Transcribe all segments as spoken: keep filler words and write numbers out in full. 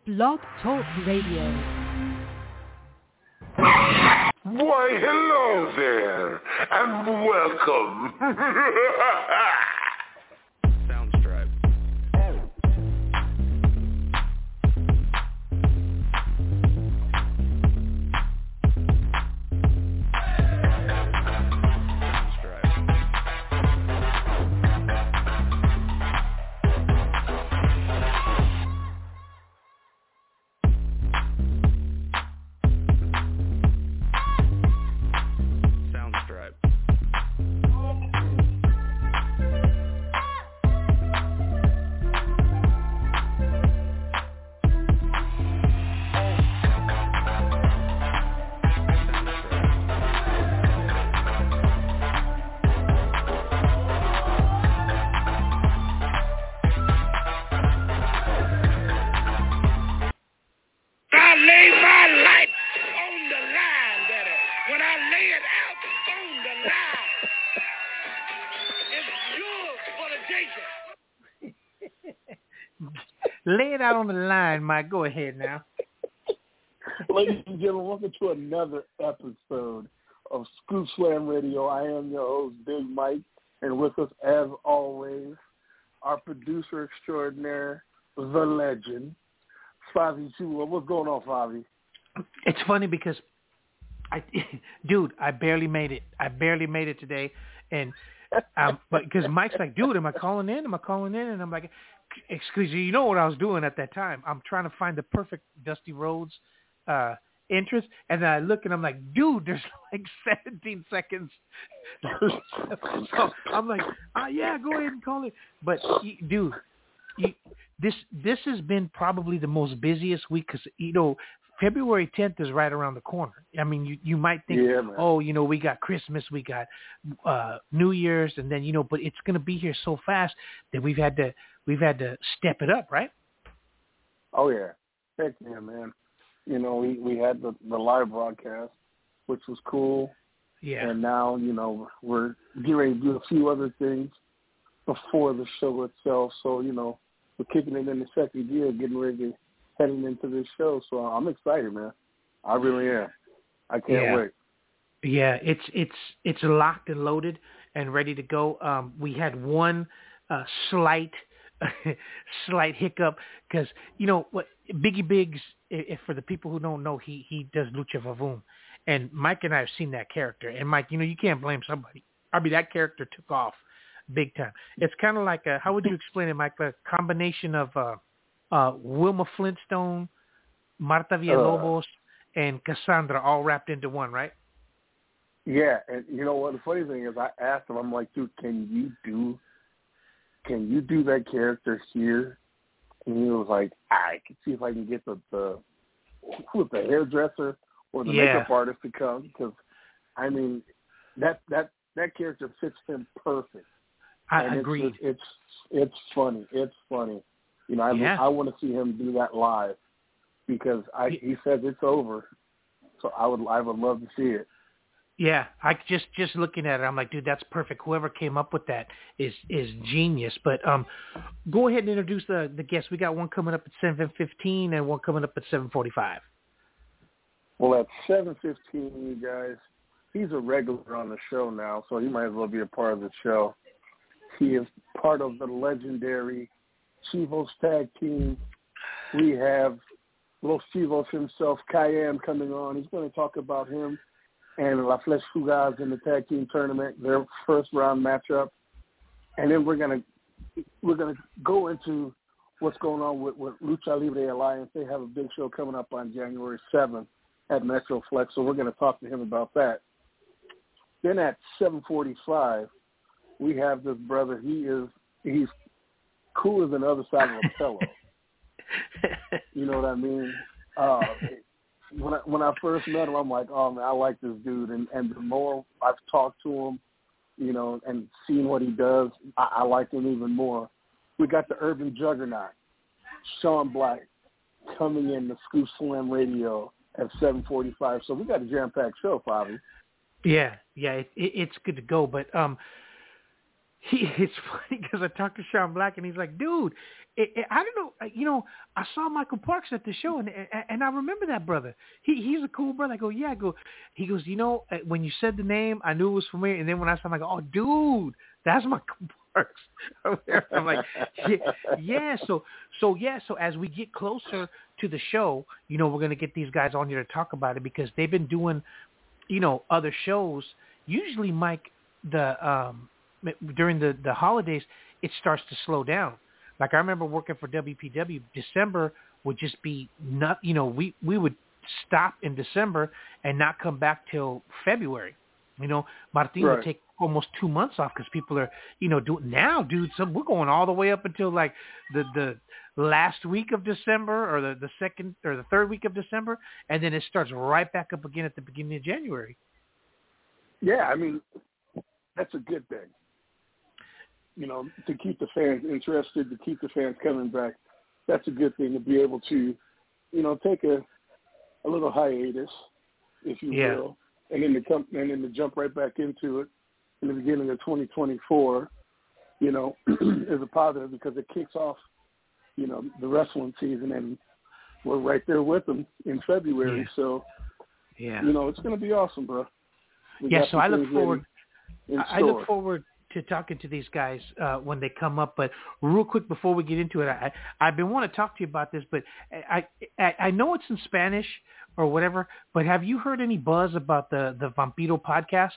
Blog Talk Radio. Why, hello there, and welcome. Soundstripe. Lay it out on the line, Mike. Go ahead now. Ladies and gentlemen, welcome to another episode of Scoop Slam Radio. I am your host, Big Mike, and with us, as always, our producer extraordinaire, the legend, Favi Chua. What's going on, Favi? It's funny because, I, dude, I barely made it. I barely made it today, and um, but because Mike's like, dude, am I calling in? Am I calling in? And I'm like, excuse me, you know what I was doing at that time? I'm trying to find the perfect Dusty Rhodes uh, entrance, and then I look and I'm like, dude, there's like seventeen seconds. So I'm like, oh, yeah, go ahead and call it. But dude, you, this this has been probably the most busiest week because you know February tenth is right around the corner. I mean, you, you might think, yeah, oh, you know, we got Christmas, we got uh, New Year's, and then you know, but it's going to be here so fast that we've had to. We've had to step it up, right? Oh, yeah. Heck yeah, man. You know, we, we had the, the live broadcast, which was cool. Yeah. And now, you know, we're getting ready to do a few other things before the show itself. So, you know, we're kicking it in the second gear, getting ready to heading into this show. So I'm excited, man. I really am. I can't yeah. wait. Yeah, it's it's it's locked and loaded and ready to go. Um, we had one uh, slight – slight hiccup because you know what Biggie Biggs, if for the people who don't know, he he does Lucha Vavoom, and Mike and I have seen that character, and Mike, you know, you can't blame somebody. I mean, that character took off big time. It's kind of like a, how would you explain it, Mike? A combination of uh, uh, Wilma Flintstone, Marta Villalobos, uh, and Cassandra all wrapped into one, right? Yeah, and you know what? The funny thing is, I asked him, I'm like, dude, can you do Can you do that character here? And he was like, I can see if I can get the the, with the hairdresser or the yeah. makeup artist to come because, I mean, that that that character fits him perfect. I and agree. It's, it's it's funny. It's funny. You know, I yeah. I want to see him do that live because I he says it's over, so I would I would love to see it. Yeah, I just just looking at it, I'm like, dude, that's perfect. Whoever came up with that is is genius. But um, go ahead and introduce the the guests. We got one coming up at seven fifteen and one coming up at seven forty-five. Well, at seven fifteen, you guys, he's a regular on the show now, so he might as well be a part of the show. He is part of the legendary Chivos tag team. We have Los Chivos himself, Cayenne, coming on. He's going to talk about him and La Flesh Fugaz in the tag team tournament, their first round matchup, and then we're gonna we're gonna go into what's going on with, with Lucha Libre Alliance. They have a big show coming up on January seventh at Metroflex, so we're gonna talk to him about that. Then at seven forty-five, we have this brother. He is he's cooler than the other side of a pillow. You know what I mean? Uh, When I, when I first met him, I'm like, oh, man, I like this dude. And, and the more I've talked to him, you know, and seen what he does, I, I like him even more. We got the urban juggernaut, Sean Black, coming in to Scoop Slam Radio at seven forty-five. So we got a jam-packed show, Bobby. Yeah, yeah, it, it, it's good to go. But um, he it's funny because I talked to Sean Black and he's like, dude, it, it, I don't know, you know, I saw Michael Parks at the show and and, and I remember that brother. He he's a cool brother. I go, yeah. I go, he goes, you know, when you said the name, I knew it was familiar. And then when I saw him, I go, oh, dude, that's Michael Parks. I'm like, yeah, yeah. So so yeah. So as we get closer to the show, you know, we're gonna get these guys on here to talk about it because they've been doing, you know, other shows. Usually, Mike, the um. during the, the holidays, it starts to slow down. Like I remember working for W P W, December would just be not, you know, we, we would stop in December and not come back till February. You know, Martin right. would take almost two months off because people are, you know, doing now, dude, some, we're going all the way up until like the, the last week of December or the, the second or the third week of December. And then it starts right back up again at the beginning of January. Yeah. I mean, that's a good thing. You know, to keep the fans interested, to keep the fans coming back, that's a good thing to be able to, you know, take a a little hiatus, if you yeah. will, and then to come and then to jump right back into it in the beginning of twenty twenty-four, you know, is a positive because it kicks off, you know, the wrestling season, and we're right there with them in February. Yeah. So, yeah, you know, it's going to be awesome, bro. We yeah. So I look forward. I store. look forward. to talking to these guys uh, when they come up. But real quick before we get into it, I, I've been wanting to talk to you about this, but I, I I know it's in Spanish or whatever, but have you heard any buzz about the, the Vampiro podcast?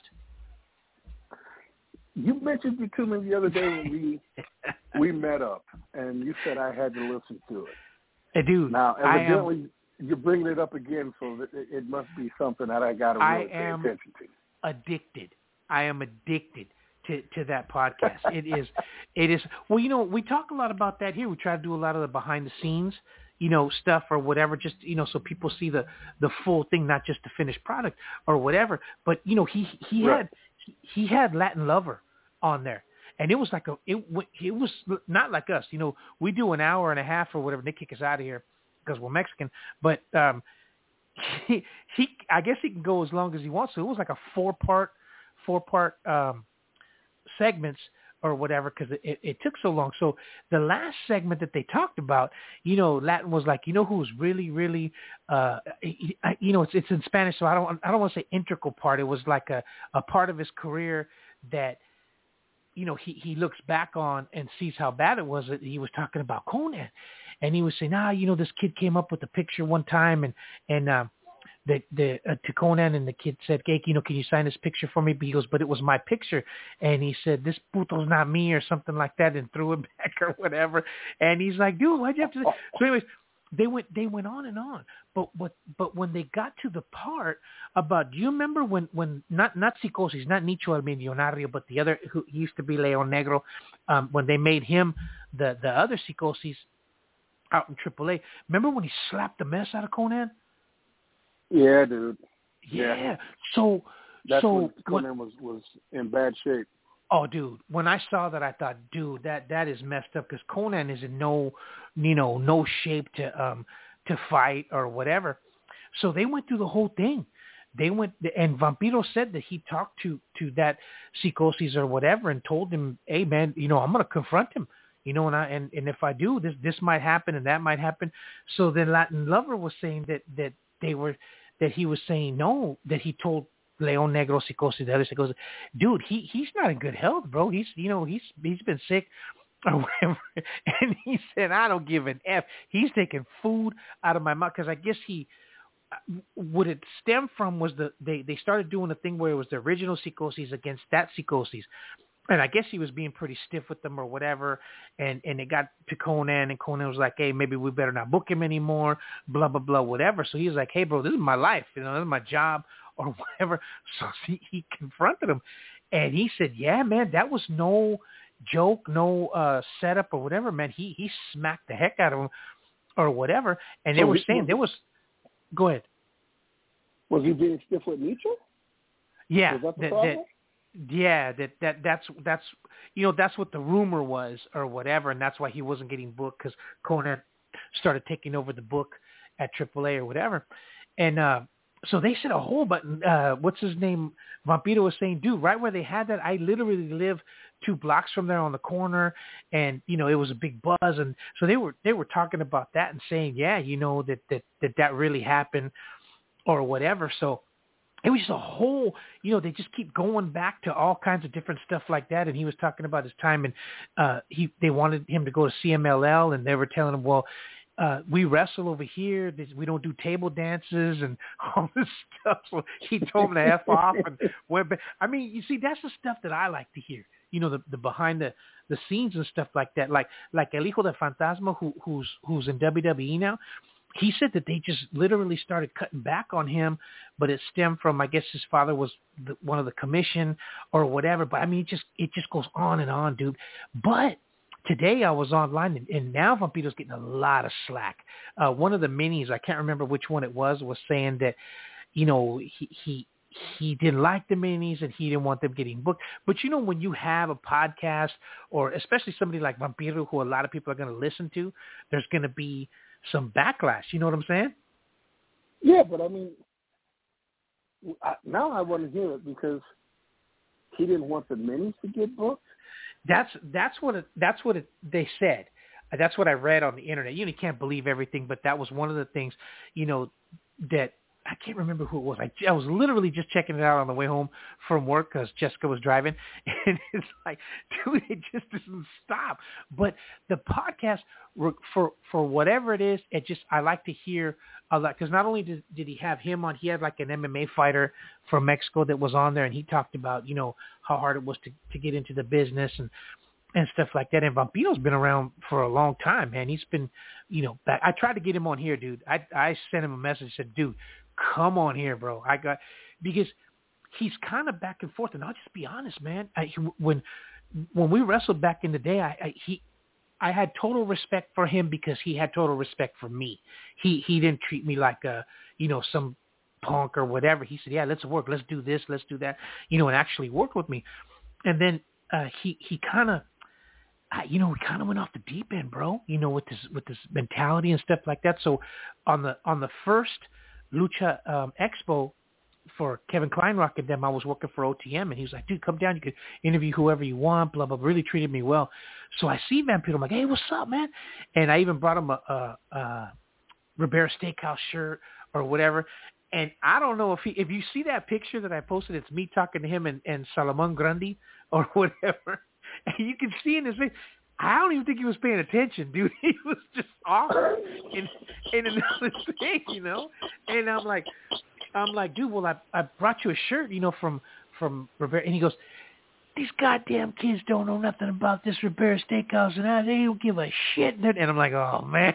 You mentioned it to me the other day when we we met up, and you said I had to listen to it. Hey, dude, now, evidently, am, you're bringing it up again, so that it, it must be something that I got to really pay attention to. Addicted. I am addicted. To, to that podcast. It is, it is, well, you know, we talk a lot about that here. We try to do a lot of the behind the scenes, you know, stuff or whatever, just, you know, so people see the, the full thing, not just the finished product or whatever. But, you know, he, he right. had, he had Latin Lover on there. And it was like a, it, it was not like us, you know, we do an hour and a half or whatever. They kick us out of here because we're Mexican, but, um, he, he, I guess he can go as long as he wants to. It was like a four part, four part, um, segments or whatever because it, it, it took so long. So the last segment that they talked about, you know, Latin was like, you know, who was really, really, uh, you know, it's it's in Spanish, so I don't I don't want to say integral part. It was like a, a part of his career that, you know, he, he looks back on and sees how bad it was. That he was talking about Conan, and he was saying, ah, you know, this kid came up with a picture one time, and and um, the the uh, to Conan, and the kid said, "Hey, you know, can you sign this picture for me?" But he goes, "But it was my picture," and he said, "This puto's not me," or something like that, and threw it back or whatever. And he's like, "Dude, why'd you have to?" So, anyways, they went they went on and on. But but but when they got to the part about, do you remember when when not not Psicosis, not Nicho el Millonario, but the other who used to be Leon Negro, um, when they made him the the other Psicosis out in triple A. Remember when he slapped the mess out of Conan? Yeah, dude. Yeah. yeah. So, That's so when Conan was, was in bad shape. Oh, dude. When I saw that, I thought, dude, that, that is messed up because Conan is in no, you know, no shape to um to fight or whatever. So they went through the whole thing. They went, and Vampiro said that he talked to to that Psicosis or whatever and told him, "Hey, man, you know, I'm going to confront him. You know, and I and, and if I do, this this might happen and that might happen." So then Latin Lover was saying that that they were. that he was saying no, that he told Leon Negro, Psicosis, the other Psicosis, dude, he he's not in good health, bro. He's, you know, he's he's been sick or whatever. And he said, I don't give an F. He's taking food out of my mouth because I guess he, what it stemmed from was the they, they started doing a thing where it was the original Psicosis against that Psicosis. And I guess he was being pretty stiff with them or whatever. And, and it got to Conan, and Conan was like, hey, maybe we better not book him anymore, blah, blah, blah, whatever. So he was like, hey, bro, this is my life. You know, this is my job or whatever. So he, he confronted him. And he said, yeah, man, that was no joke, no uh, setup or whatever, man. He he smacked the heck out of him or whatever. And they so were he, saying there was – go ahead. Was he being stiff with Nietzsche? Yeah. Was that the that, problem? that, Yeah, that, that that's that's you know that's what the rumor was or whatever, and that's why he wasn't getting booked because Conan started taking over the book at triple A or whatever, and uh, so they said a whole button. Uh, what's his name? Vampiro was saying, dude, right where they had that, I literally live two blocks from there on the corner, and you know it was a big buzz, and so they were they were talking about that and saying, yeah, you know that that that, that really happened or whatever. So it was just a whole, you know, they just keep going back to all kinds of different stuff like that. And he was talking about his time, and uh, he they wanted him to go to C M L L, and they were telling him, well, uh, we wrestle over here. We don't do table dances and all this stuff. So he told him to F off and went back. I mean, you see, that's the stuff that I like to hear. You know, the, the behind the, the scenes and stuff like that. Like like El Hijo de Fantasma, who, who's who's in W W E now. He said that they just literally started cutting back on him, but it stemmed from, I guess his father was the, one of the commission or whatever. But I mean, it just it just goes on and on, dude. But today I was online, and, and now Vampito's getting a lot of slack. Uh, one of the minis, I can't remember which one it was, was saying that, you know, he he he didn't like the minis and he didn't want them getting booked. But you know, when you have a podcast, or especially somebody like Vampiro, who a lot of people are going to listen to, there's going to be some backlash. You know what I'm saying? Yeah, but I mean, I, now I want to hear it because he didn't want the minis to get booked. That's that's what it, that's what it, they said. That's what I read on the internet. You know, you can't believe everything, but that was one of the things. You know, that I can't remember who it was. I, I was literally just checking it out on the way home from work because Jessica was driving, and it's like, dude, it just doesn't stop. But the podcast, for for whatever it is, it just I like to hear a lot, because not only did, did he have him on, he had like an M M A fighter from Mexico that was on there, and he talked about, you know, how hard it was to, to get into the business and and stuff like that. And Vampito's been around for a long time, man. He's been, you know, back. I tried to get him on here, dude. I I sent him a message, said, dude, come on here, bro. I got, because he's kind of back and forth. And I'll just be honest, man. I, when when we wrestled back in the day, I, I he I had total respect for him because he had total respect for me. He he didn't treat me like a, you know, some punk or whatever. He said, yeah, let's work. Let's do this. Let's do that. You know, and actually worked with me. And then uh, he he kind of, you know, we kind of went off the deep end, bro. You know, with this with this mentality and stuff like that. So on the on the first Lucha um, Expo for Kevin Kleinrock and them, I was working for O T M, and he was like, dude, come down, you could interview whoever you want, blah, blah, blah. Really treated me well. So I see Vampiro, I'm like, hey, what's up, man? And I even brought him a, a, a Ribera Steakhouse shirt or whatever. And I don't know if he, if you see that picture that I posted, it's me talking to him and, and Salomon Grundy or whatever. And you can see in his face, I don't even think he was paying attention, dude. He was just off in, in another thing, you know. And I'm like, I'm like, dude, well, I I brought you a shirt, you know, from from Rivera. And he goes, these goddamn kids don't know nothing about this Ribera Steakhouse, and I, they don't give a shit. And I'm like, oh man.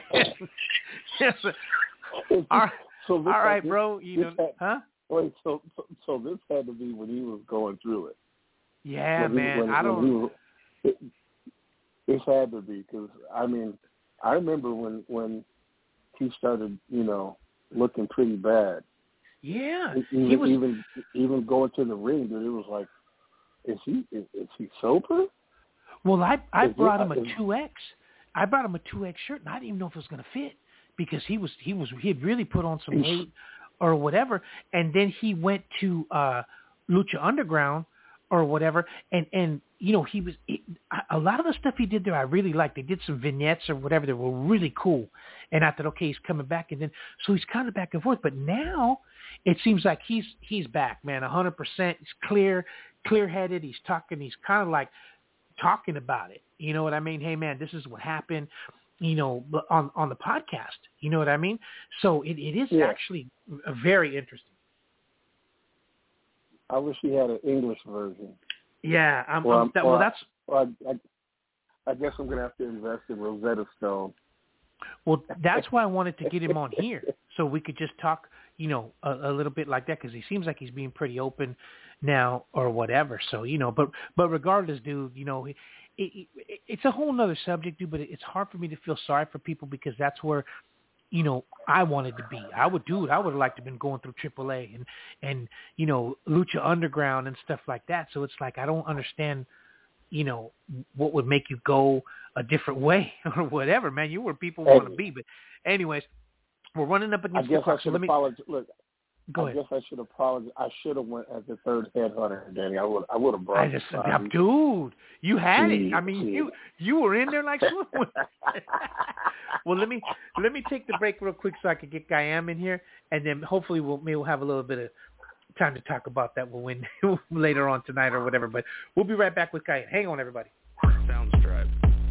Yes. All right, so all right, this, bro. You know, had, huh? Wait, so, so so this had to be when he was going through it. Yeah, when man. He, when, I don't. When he was, it, It had to be because, I mean, I remember when, when he started, you know, looking pretty bad. Yeah. Even, he was... even even going to the ring, dude, it was like, is he is, is he sober? Well, I I is brought he, him a two X. I brought him a two X shirt, and I didn't even know if it was going to fit because he was he was he had really put on some weight or whatever. And then he went to uh, Lucha Underground or whatever, and and you know, he was it, a lot of the stuff he did there I really liked. They did some vignettes or whatever that were really cool, and I thought, okay, he's coming back, and then so he's kind of back and forth. But now it seems like he's he's back, man, a hundred percent. He's clear, clear headed. He's talking. He's kind of like talking about it. You know what I mean? Hey, man, this is what happened. You know, on on the podcast. You know what I mean? So it, it is yeah. actually very interesting. I wish he had an English version. Yeah, I'm, well, I'm, that, well, that's. Well, I, I, I guess I'm going to have to invest in Rosetta Stone. Well, that's why I wanted to get him on here so we could just talk, you know, a, a little bit like that because he seems like he's being pretty open now or whatever. So, you know, but but regardless, dude, you know, it, it, it, it's a whole nother subject, dude. But it's hard for me to feel sorry for people because that's where, you know, I wanted to be. I would do it. I would have liked to have been going through triple A and, and, you know, Lucha Underground and stuff like that. So it's like I don't understand, you know, what would make you go a different way or whatever, man. You were people want to be. But anyways, we're running up against I guess the clock. I should so let me... apologize. Look, Go I ahead. guess I should apologize. I should have went as the third headhunter, Danny. I would I would have brought I just, I'm, dude, you had it. I mean, you you were in there like swimming. Well, let me let me take the break real quick so I can get Khayyam in here, and then hopefully we'll maybe we'll have a little bit of time to talk about that when later on tonight or whatever. But we'll be right back with Khayyam. Hang on, everybody. Soundstripe.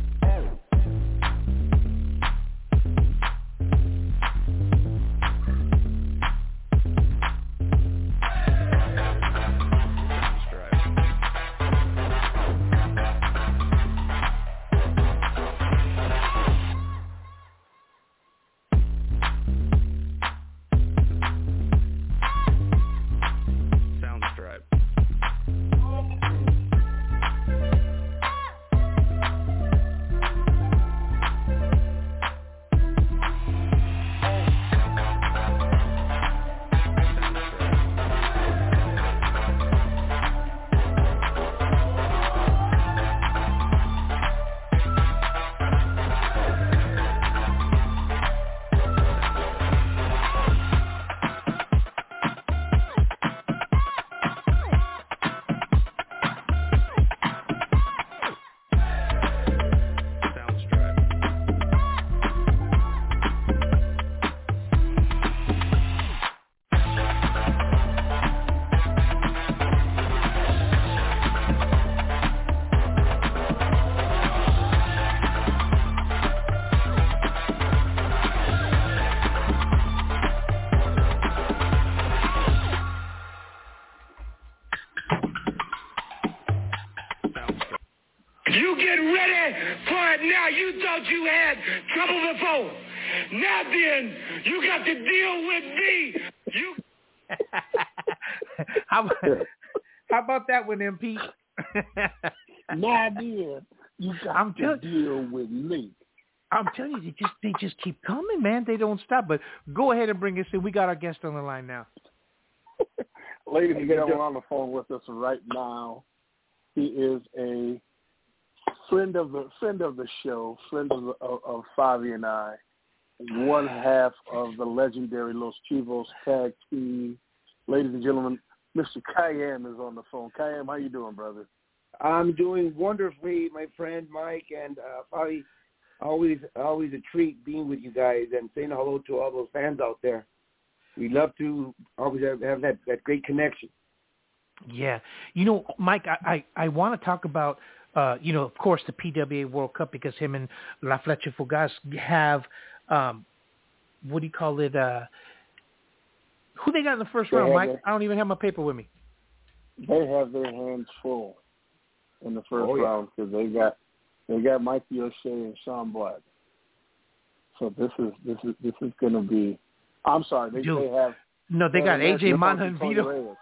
You get ready for it now. You thought you had trouble before. Now then, you got to deal with me. You. how, about, how about that one, M P? Now then, you got I'm to tell- deal with me. I'm telling you, they just they just keep coming, man. They don't stop. But go ahead and bring us in. We got our guest on the line now. Ladies and gentlemen, on the phone with us right now, he is a friend of the friend of the show, friend of the, of, of Favi and I, one half of the legendary Los Chivos tag team. Ladies and gentlemen, Mister Khayyam is on the phone. Khayyam, how you doing, brother? I'm doing wonderfully, my friend Mike, and uh, Favi. Always, always a treat being with you guys and saying hello to all those fans out there. We love to always have, have that, that great connection. Yeah. You know, Mike, I, I, I want to talk about, uh, you know, of course, the P W A World Cup because him and La Flecha Fugaz have, um, what do you call it, uh, who they got in the first They round, Mike? their, I don't even have my paper with me. They have their hands full in the first oh, yeah. round because they got they got Mikey O'Shea and Sean Black. So this is this is this is going to be. I'm sorry, they, Dude, they have. No, they, they got A J Mana and Vito.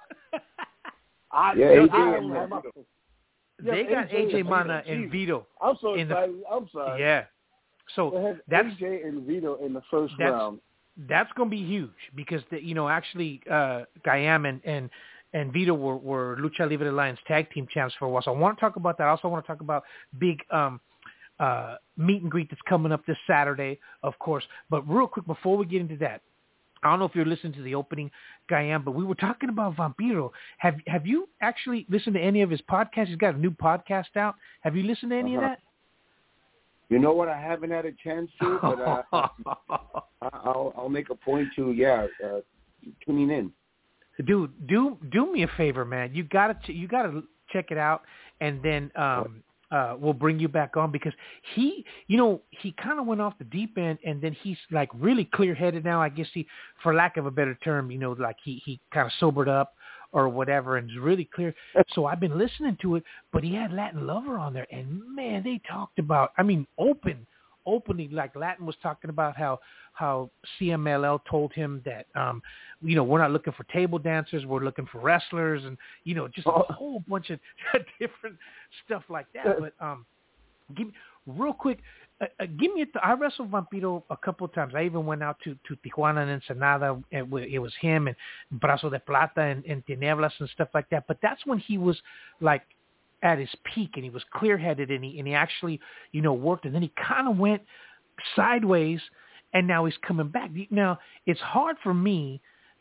I, yeah, I, A J I and have my, yeah, They got A J Mana Vito. and Vito. I'm so in excited. The, I'm sorry. Yeah. So they have that's A J and Vito in the first that's, round. That's going to be huge because the, you know actually uh, Khayyam and, and and Vito were, were Lucha Libre Alliance tag team champs for a while. So I want to talk about that. I also want to talk about big um, uh, meet and greet that's coming up this Saturday, of course. But real quick before we get into that, I don't know if you're listening to the opening, Khayyam, but we were talking about Vampiro. Have Have you actually listened to any of his podcasts? He's got a new podcast out. Have you listened to any uh-huh. of that? You know what? I haven't had a chance to, but uh, I'll I'll make a point to yeah, uh, tuning in. Dude, do do me a favor, man. You gotta you gotta check it out, and then um, uh, we'll bring you back on because he, you know, he kind of went off the deep end, and then he's like really clear headed now. I guess he, for lack of a better term, you know, like he he kind of sobered up or whatever, and is really clear. So I've been listening to it, but he had Latin Lover on there, and man, they talked about, I mean, open. openly, like Latin was talking about how how C M L L told him that, um, you know, we're not looking for table dancers, we're looking for wrestlers, and, you know, just a whole bunch of different stuff like that. But um, give me, real quick, uh, uh, give me, a, I wrestled Vampiro a couple of times. I even went out to, to Tijuana and Ensenada, and it was him and Brazo de Plata and, and Tinieblas and stuff like that. But that's when he was like, at his peak, and he was clear-headed, and he and he actually, you know, worked, and then he kind of went sideways, and now he's coming back. Now, it's hard for me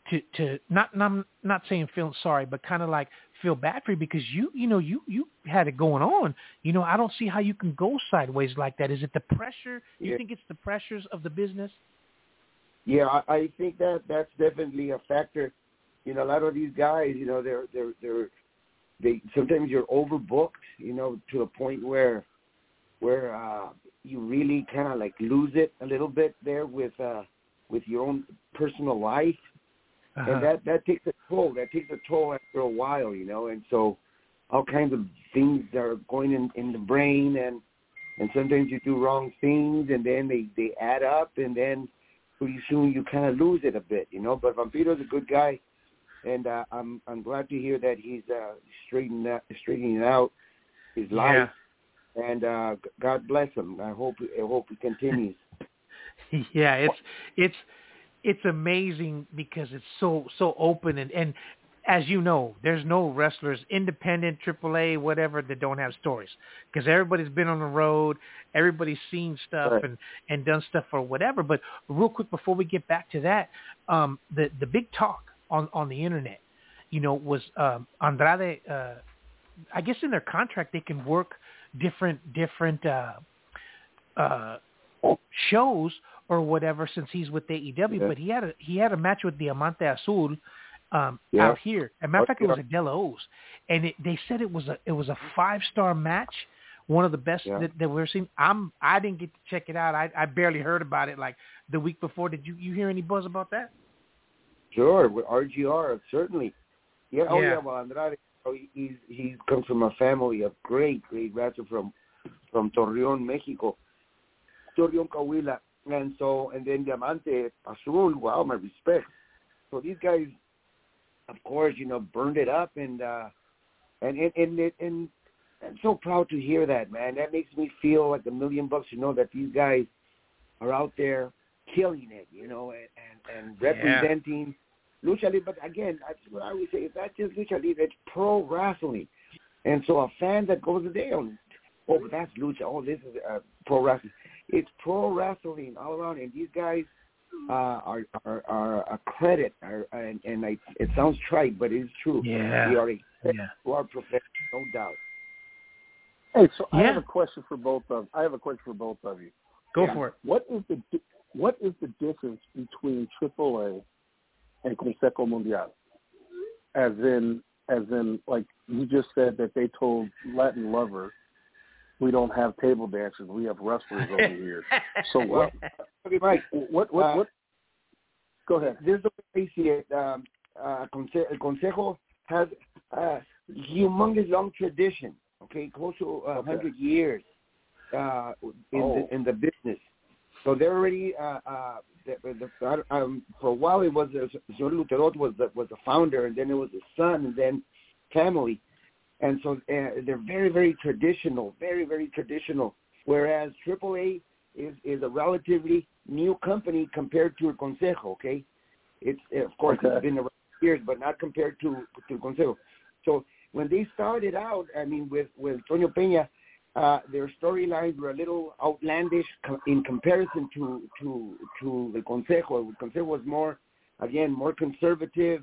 to to not not not saying feeling sorry, but kind of like feel bad for you because you you know you you had it going on. You know, I don't see how you can go sideways like that. Is it the pressure? You yeah. think it's the pressures of the business? Yeah, I, I think that that's definitely a factor. You know, a lot of these guys, you know, they're they're they're they sometimes you're overbooked. You know, to a point where where uh, you really kind of like lose it a little bit there with uh, with your own personal life. Uh-huh. And that, that takes a toll. That takes a toll after a while, you know. And so all kinds of things are going in, in the brain, and, and sometimes you do wrong things, and then they, they add up, and then pretty soon you kind of lose it a bit, you know. But Vampiro's a good guy, and uh, I'm I'm glad to hear that he's uh, straightening out, straightening out his life. Yeah. And uh, God bless him. I hope I hope he continues. Yeah, it's it's. It's amazing because it's so so open and, and as you know, there's no wrestlers, independent, triple A, whatever, that don't have stories because everybody's been on the road, everybody's seen stuff right. and, and done stuff or whatever. But real quick before we get back to that, um, the the big talk on, on the internet, you know, was um, Andrade. Uh, I guess in their contract they can work different different uh, uh, shows or whatever since he's with A E W, yeah. but he had a he had a match with Diamante Azul um, yeah. out here. As a matter of fact, it was at De La O's, and it, they said it was a it was a five star match, one of the best yeah. that, that we've seen. I'm I didn't get to check it out. I, I barely heard about it like the week before. Did you, you hear any buzz about that? Sure, with R G R certainly. Yeah. Oh yeah. yeah. Well, Andrade, oh, he's he comes from a family of great great wrestlers from from Torreon, Mexico. Torreon, Coahuila. And so, and then Diamante Azul, wow, my respect. So these guys, of course, you know, burned it up, and uh, and and and, and, and I'm so proud to hear that, man. That makes me feel like a million bucks to know that these guys are out there killing it, you know, and and, and representing yeah. lucha libre. But again, that's what I always say. It's not just lucha libre; it's pro wrestling. And so, a fan that goes a day on, oh, that's lucha. Oh, this is uh, pro wrestling. It's pro wrestling all around, and these guys uh, are, are are a credit. Are, and and I, it sounds trite, but it's true. Yeah. We are a yeah. to our profession, no doubt. Hey, so yeah. I have a question for both of. I have a question for both of you. Go yeah. for it. What is the what is the difference between triple A and Consejo Mundial? As in, as in, like you just said that they told Latin Lover, we don't have table dancers. We have wrestlers over here. So what? Okay, Mike. What? What? Uh, what? Go ahead. This is the way I see it. Um, uh, Conse- Consejo has a humongous long tradition. Okay, close to a Okay. hundred years uh, in Oh. the in the business. So they're already uh, uh, the, the, um, for a while. It was uh, Señor Luterot was the, was the founder, and then it was his son, and then family. And so uh, they're very, very traditional, very, very traditional. Whereas triple A is, is a relatively new company compared to Consejo. Okay, it's of course okay. it's been around years, but not compared to to Consejo. So when they started out, I mean, with with Toño Peña, uh, their storylines were a little outlandish co- in comparison to to to the Consejo. Consejo was more, again, more conservative.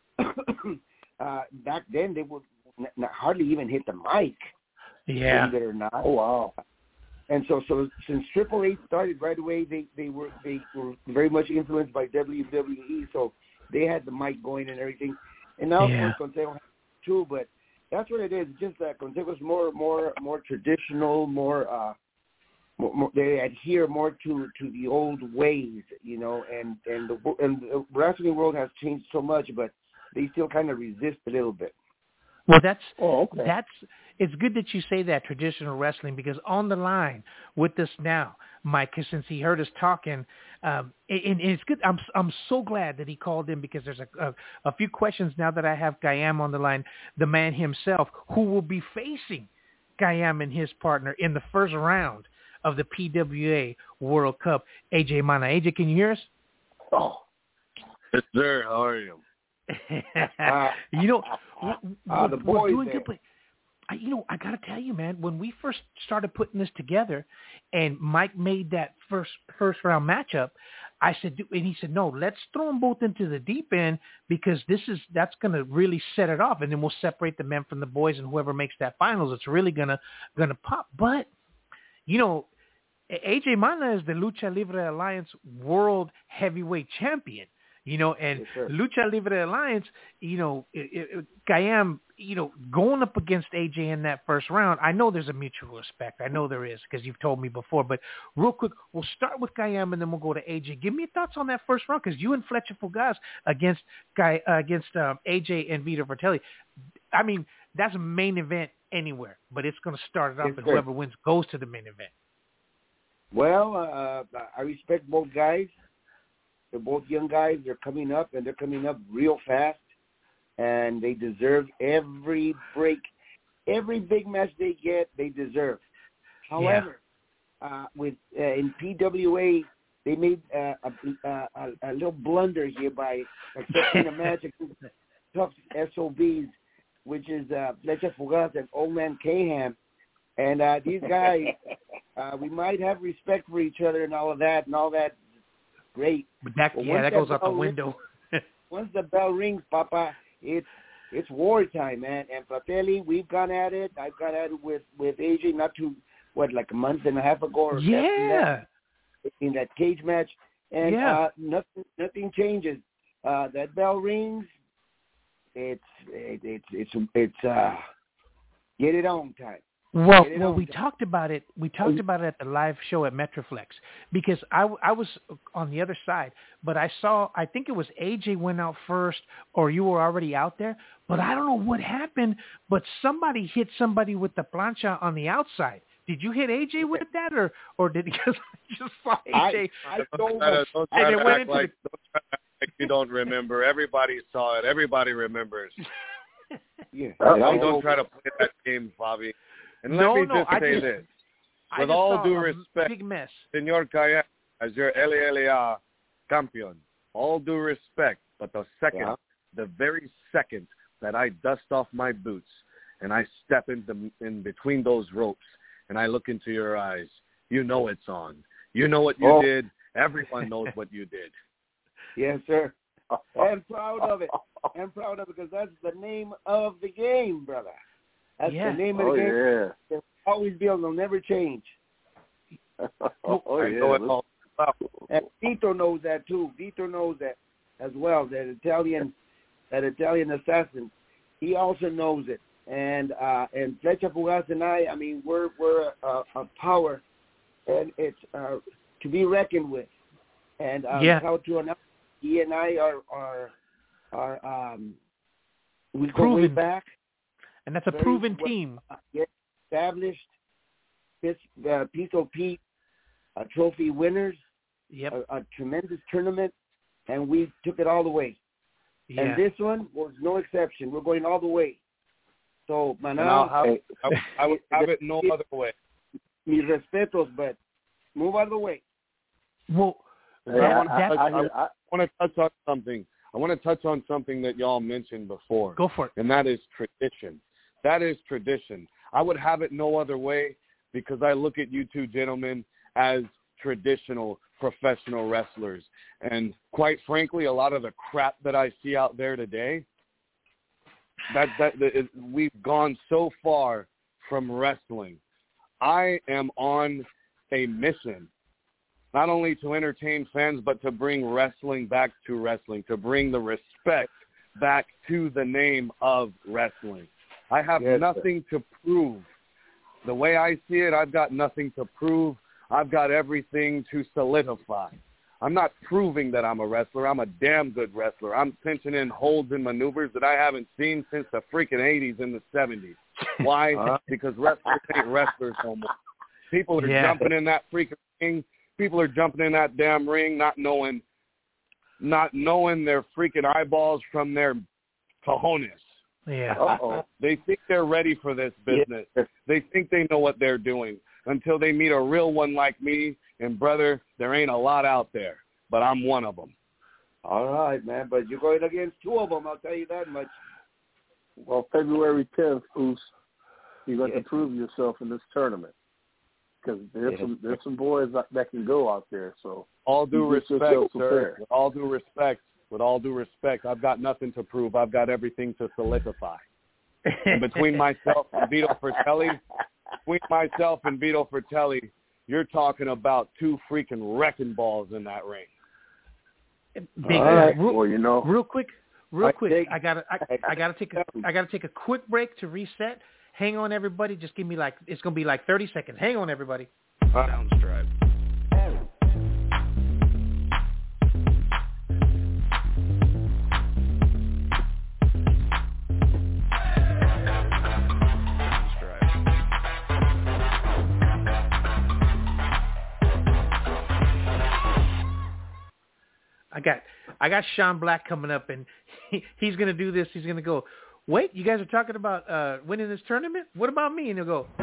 uh, back then, they would. Not, hardly even hit the mic, yeah. believe it or not. Oh wow! And so, so since Triple A started right away, they, they were they were very much influenced by W W E. So they had the mic going and everything. And now, yeah. of course, Consejo has too. But that's what it is. It's just that Consejo's more more more traditional, more uh, more, more they adhere more to, to the old ways, you know. And and the and the wrestling world has changed so much, but they still kind of resist a little bit. Well, that's oh, okay. that's it's good that you say that, traditional wrestling, because on the line with us now, Mike, since he heard us talking, um, and, and it's good. I'm I'm so glad that he called in, because there's a, a a few questions now that I have Gayam on the line, the man himself, who will be facing Gayam and his partner in the first round of the P W A World Cup. A J Mana, A J, can you hear us? Oh, yes, sir. How are you? uh, you know, uh, we're, uh, the we're boys doing there. good, but I, you know, I got to tell you, man, when we first started putting this together and Mike made that first first round matchup, I said, and he said, no, let's throw them both into the deep end because this is that's going to really set it off, and then we'll separate the men from the boys, and whoever makes that finals, it's really gonna gonna pop. But you know, A J Mana is the Lucha Libre Alliance World Heavyweight Champion. You know, and yes, Lucha Libre Alliance, you know, it, it, Kayam, you know, going up against A J in that first round, I know there's a mutual respect. I know there is because you've told me before. But real quick, we'll start with Kayam and then we'll go to A J. Give me your thoughts on that first round because you and Fletcher Fugaz against Guy uh, against um, A J and Vitor Fratelli. I mean, that's a main event anywhere, but it's going to start it off, yes, and sir. whoever wins goes to the main event. Well, uh, I respect both guys. They're both young guys. They're coming up, and they're coming up real fast, and they deserve every break. Every big match they get, they deserve. However, yeah. uh, with uh, in P W A, they made uh, a, a, a little blunder here by accepting a match against tough S O Bs, which is uh, Fletcher Fugaz and Old Man Cahan. And uh, these guys, uh, we might have respect for each other and all of that and all that. Great. But that, but yeah, that goes out the rings, window. Once the bell rings, Papa, it's it's war time, man. And Fratelli, we've gone at it. I've gone at it with, with A J not too, what, like a month and a half ago or yeah. less than that, in that cage match. And yeah. uh, nothing nothing changes. Uh, that bell rings, it's, it, it's, it's, it's, uh, get it on time. Well, well, we talked about it. We talked about it at the live show at Metroflex because I, I was on the other side, but I saw. I think it was A J went out first, or you were already out there. But I don't know what happened. But somebody hit somebody with the plancha on the outside. Did you hit A J with that, or or did because I just saw A J? I, I don't try to, don't try and to it went act into like, the... don't try to act like you don't remember. Everybody saw it. Everybody remembers. Yeah. Don't, don't try to play that game, Bobby. And let no, me no, just I say just, this. I With just all saw due a respect, big mess. Senor Kayan, as your L A L A champion, all due respect, but the second, yeah. the very second that I dust off my boots and I step in, the, in between those ropes and I look into your eyes, you know it's on. You know what you oh. did. Everyone knows what you did. Yes, sir. I'm proud of it. I'm proud of it because that's the name of the game, brother. That's yeah. the name of oh, the game. Yeah. They'll always be able to never change. oh, I yeah. know it all about. And Vito knows that, too. Vito knows that as well, that Italian that Italian assassin. He also knows it. And uh, and Fletcher Fugaz and I, I mean, we're, we're a, a power, and it's uh, to be reckoned with. And um, yeah. how to announce, he and I are, are, are um, we go Proven. way back. And that's a Very proven well, team. Uh, established, this uh, Piso Pete uh, trophy winners, Yep. a, a tremendous tournament, and we took it all the way. Yeah. And this one was no exception. We're going all the way. So, And Manal, I'll have, I, would- I would have it no other way. mis respetos, but move out of the way. Well, I Yeah, want, I, to touch, I, I, I, want to touch on something. I want to touch on something that y'all mentioned before. go for it. And that is tradition. That is tradition. I would have it no other way because I look at you two gentlemen as traditional professional wrestlers. And quite frankly, a lot of the crap that I see out there today, that, that, that is, we've gone so far from wrestling. I am on a mission, not only to entertain fans, but to bring wrestling back to wrestling, to bring the respect back to the name of wrestling. I have Yes, nothing to prove. The way I see it, I've got nothing to prove. I've got everything to solidify. I'm not proving that I'm a wrestler. I'm a damn good wrestler. I'm pinching in holds and maneuvers that I haven't seen since the freaking eighties and the seventies. Why? Uh, because wrestlers ain't wrestlers no more. People are Yeah. jumping in that freaking ring. People are jumping in that damn ring not knowing, not knowing their freaking eyeballs from their cojones. Yeah. Uh-oh. They think they're ready for this business. Yeah. They think they know what they're doing until they meet a real one like me. And, brother, there ain't a lot out there, but I'm one of them. All right, man, but you're going against two of them, I'll tell you that much. well, February tenth, Oos, you're going Yeah. to prove yourself in this tournament. because there's Yeah. some there's some boys that, that can go out there. So all due you get respect, yourself sir. prepared. With all due respect, with all due respect, I've got nothing to prove. I've got everything to solidify. And between myself and Vito Fratelli, between myself and Vito Fratelli, you're talking about two freaking wrecking balls in that ring. Big, All right. real, Well, you know, real quick, real I quick. take- I gotta, I, I gotta take a, I gotta take a quick break to reset. Hang on, everybody. Just give me like, it's gonna be like thirty seconds. Hang on, everybody. Soundstripe. I got, I got Sean Black coming up, and he, he's gonna do this. He's gonna go. Wait, you guys are talking about uh, winning this tournament? What about me? And he'll go.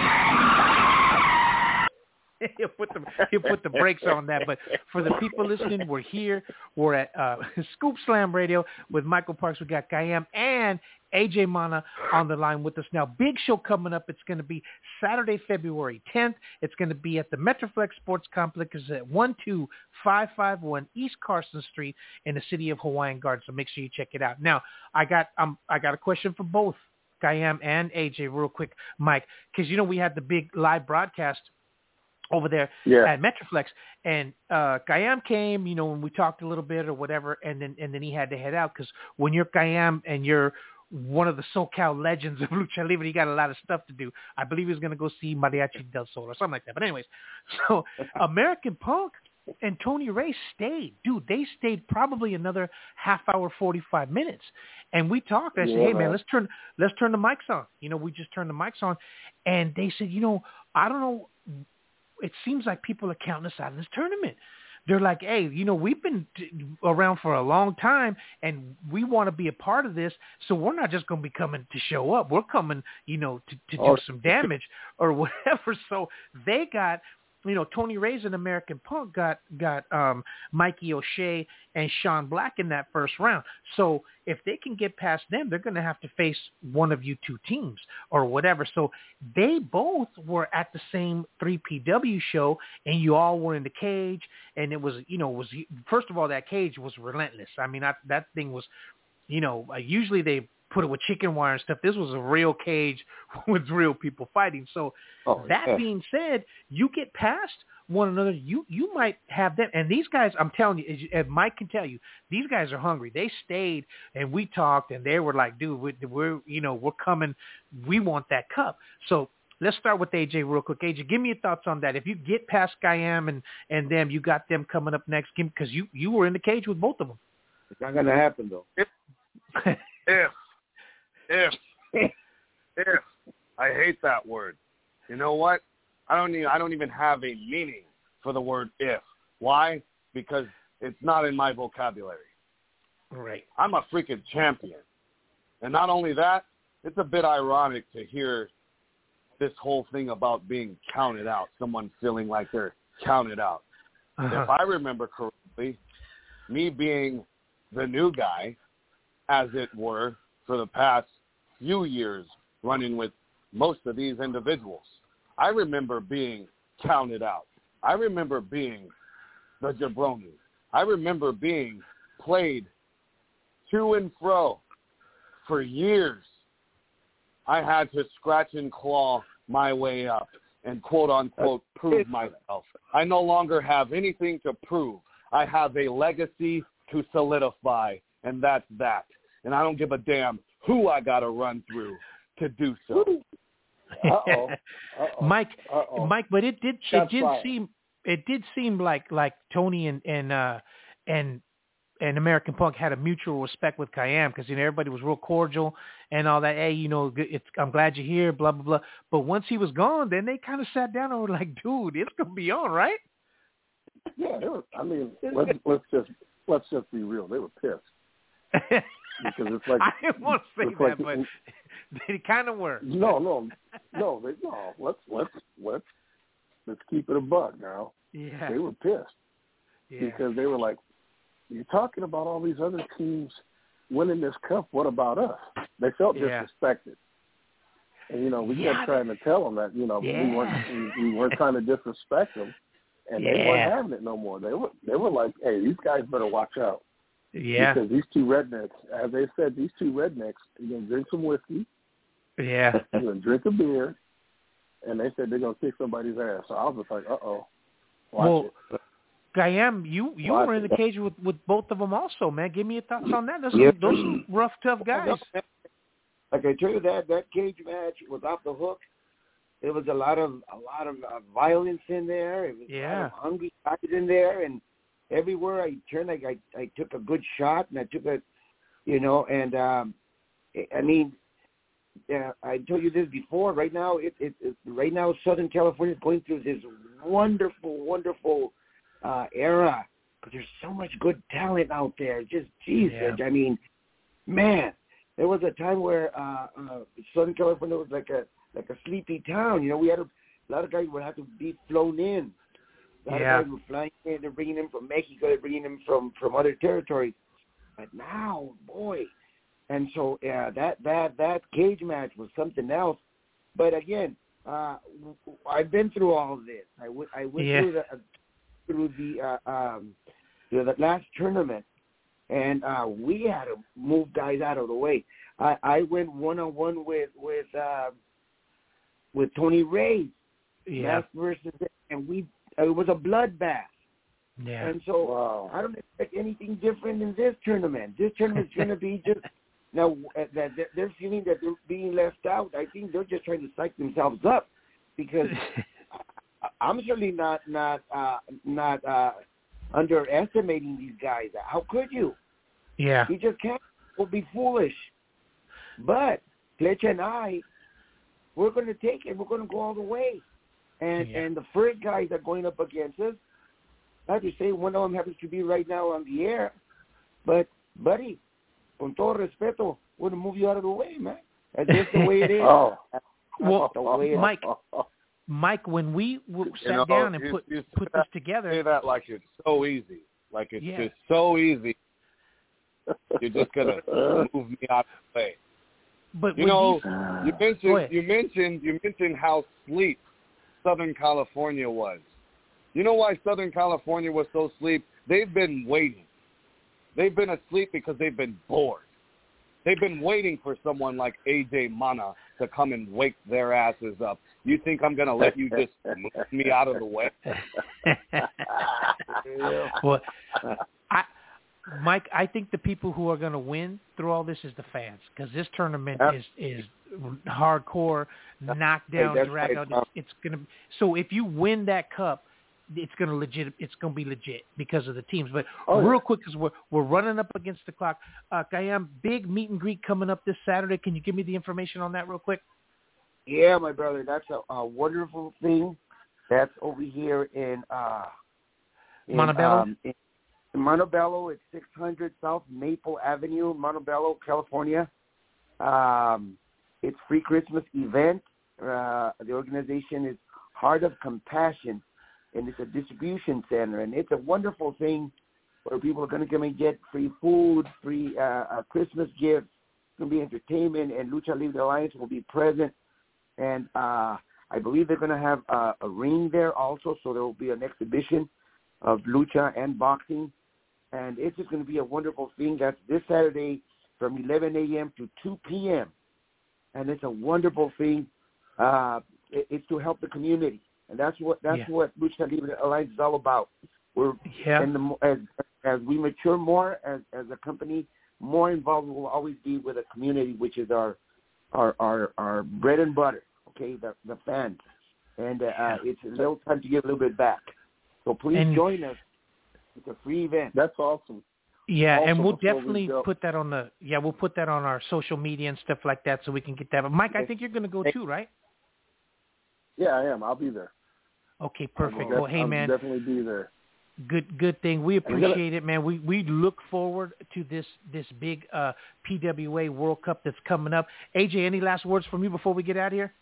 he'll put the he'll put the brakes on that. But for the people listening, we're here. We're at uh, Scoop Slam Radio with Michael Parks. We got Kayam and A J Mana on the line with us now. Big show coming up. It's going to be Saturday, February tenth. It's going to be at the Metroflex Sports Complex at one two five five one East Carson Street in the city of Hawaiian Gardens. So make sure you check it out. Now, I got um I got a question for both Kayam and A J real quick, Mike, because you know we had the big live broadcast over there yeah. at Metroflex, and uh, Kayam came, you know, when we talked a little bit or whatever, and then and then he had to head out because when you're Kayam and you're one of the SoCal legends of Lucha Libre, you got a lot of stuff to do. I believe he was going to go see Mariachi del Sol or something like that. But anyways, so American Punk and Tony Ray stayed. Dude, they stayed probably another half hour, forty-five minutes. And we talked. I said, Yeah, hey, man, man. let's turn let's turn the mics on. You know, we just turned the mics on. And they said, you know, I don't know. It seems like people are counting us out of this tournament. They're like, hey, you know, we've been t- around for a long time, and we want to be a part of this, so we're not just going to be coming to show up. We're coming, you know, to, to do Oh. some damage or whatever. So they got, you know, Tony Ray's and American Punk got got um, Mikey O'Shea and Sean Black in that first round. So if they can get past them, they're going to have to face one of you two teams or whatever. So they both were at the same three P W show, and you all were in the cage, and it was, you know, was first of all, that cage was relentless. I mean, I, that thing was, you know, uh, usually they put it with chicken wire and stuff. This was a real cage with real people fighting. So Oh, that yeah. being said, you get past one another, you you might have them. And these guys, I'm telling you, as, you- as Mike can tell you, these guys are hungry. They stayed and we talked, and they were like, dude, we're, we're you know, we're coming. We want that cup. So let's start with A J real quick. A J, give me your thoughts on that. If you get past Kayam and, and them, you got them coming up next, because you, you were in the cage with both of them. It's not going to happen, though. If, if, if, I hate that word. You know what? I don't even, I don't even have a meaning for the word if. Why? Because it's not in my vocabulary. Right. I'm a freaking champion. And not only that, it's a bit ironic to hear this whole thing about being counted out, someone feeling like they're counted out. Uh-huh. If I remember correctly, me being the new guy, as it were, for the past few years running with most of these individuals, I remember being counted out. I remember being the jabroni. I remember being played to and fro for years. I had to scratch and claw my way up and quote-unquote prove myself. I no longer have anything to prove. I have a legacy to solidify, and that's that. And I don't give a damn who I got to run through to do so. Uh-oh. Uh-oh. Mike, Uh-oh. Mike, but it did Shots it did fired. seem it did seem like like Tony and and uh, and and American Punk had a mutual respect with Kayam, because you know everybody was real cordial and all that. Hey, you know, it's, I'm glad you're here, blah blah blah. But once he was gone, then they kind of sat down and were like, dude, it's gonna be on, right? Yeah, they were, I mean, let's let's just let's just be real. They were pissed because it's like I didn't want to say it's that, like- but they kind of were. no, no, no, they, no. Let's let's let's let's keep it a buck now. Yeah, They were pissed yeah. because they were like, "You're talking about all these other teams winning this cup. What about us?" They felt Yeah. disrespected, And, you know, we yeah. kept trying to tell them that, you know, Yeah. we weren't we, we weren't trying to disrespect them, and yeah. they weren't having it no more. They were they were like, hey, these guys better watch out. Yeah. Because these two rednecks, as they said, these two rednecks, you're going to drink some whiskey. Yeah. You're going to drink a beer. And they said they're going to kick somebody's ass. So I was just like, uh-oh. Watch well, it. Gayam, you, you Watch were in it. the cage with, with both of them also, man. Give me your thoughts on that. Those, Yeah. some, those some rough, tough guys. Like I tell you, that that cage match was off the hook. There was a lot of a lot of uh, violence in there. It was Yeah. a lot of hungry guys in there, and everywhere I turned, I, I I took a good shot, and I took a, you know, and um, I mean, yeah, I told you this before. Right now, it, it, it right now Southern California is going through this wonderful, wonderful uh, era because there's so much good talent out there. Just Jesus, Yeah. I mean, man, there was a time where uh, uh, Southern California was like a like a sleepy town. You know, we had a, a lot of guys would have to be flown in. A lot Yeah. of guys were flying in. They're bringing them from Mexico. They're bringing them from, from other territories. But now, boy, and so uh, that that that cage match was something else. But again, uh, I've been through all of this. I went I went Yeah. through the uh, through the uh, um, through the last tournament, and uh, we had to move guys out of the way. I, I went one on one with with uh, with Tony Reyes, Yeah. Mask versus, and we it was a bloodbath. Yeah. And so Wow. I don't expect anything different in this tournament. This tournament's going to be just now uh, that they're, they're feeling that they're being left out. I think they're just trying to psych themselves up because I, I'm certainly not not uh, not uh, underestimating these guys. How could you? Yeah. You just can't. We'll be foolish. But Fletcher and I, we're going to take it. We're going to go all the way. And Yeah. and the first guys that are going up against us, I have to say one of them happens to be right now on the air. But, buddy, con todo respeto, we're going to move you out of the way, man. That's just the way it is. Oh. That's Well, the way it is. Mike, Mike, when we w- sat You know, down and you- put you put say this Say together, that like it's so easy. Like it's Yeah. just so easy. You're just going to move me out of the way. but You when know, these, you Go mentioned ahead. you mentioned you mentioned how sleep Southern California was. You know why Southern California was so asleep? They've been waiting. They've been asleep because they've been bored. They've been waiting for someone like A J Mana to come and wake their asses up. You think I'm going to let you just move me out of the way? well, I, Mike, I think the people who are going to win through all this is the fans because this tournament Yep. is is hardcore, knockdown, that's drag right, out. Tom. It's, it's gonna. So if you win that cup, it's gonna legit. It's gonna be legit because of the teams. But Oh, real yeah. quick, because we're we're running up against the clock. Uh, Gayam, big meet and greet coming up this Saturday. Can you give me the information on that real quick? Yeah, my brother, that's a, a wonderful thing. That's over here in uh, in, Montebello? Um, in, in Montebello, it's six hundred South Maple Avenue, Montebello, California. Um, it's free Christmas event. Uh, the organization is Heart of Compassion, and it's a distribution center, and it's a wonderful thing where people are going to come and get free food, free uh, uh, Christmas gifts. It's going to be entertainment, and Lucha Libre Alliance will be present. And uh, I believe they're going to have uh, a ring there also, so there will be an exhibition of lucha and boxing. And it's just going to be a wonderful thing. That's this Saturday from eleven a.m. to two p.m. And it's a wonderful thing. Uh, it, it's to help the community, and that's what that's Yeah. what Lucha Libre Alliance is all about. We're Yeah. and the, as as we mature more as as a company, more involved we will always be with the community, which is our our our, our bread and butter. Okay, the the fans, and uh, uh, it's a little time to give a little bit back. So please And- join us. It's a free event. That's awesome. Yeah, Also, and we'll before we definitely go- put that on the yeah we'll put that on our social media and stuff like that so we can get that. But Mike, I think you're going to go too, right? Yeah, I am. I'll be there. Okay, I'll perfect. def- Well, hey I'll man, definitely be there. good good thing. We gonna- appreciate it, man. We we look forward to this this big uh, P W A World Cup that's coming up. A J, any last words from you before we get out of here?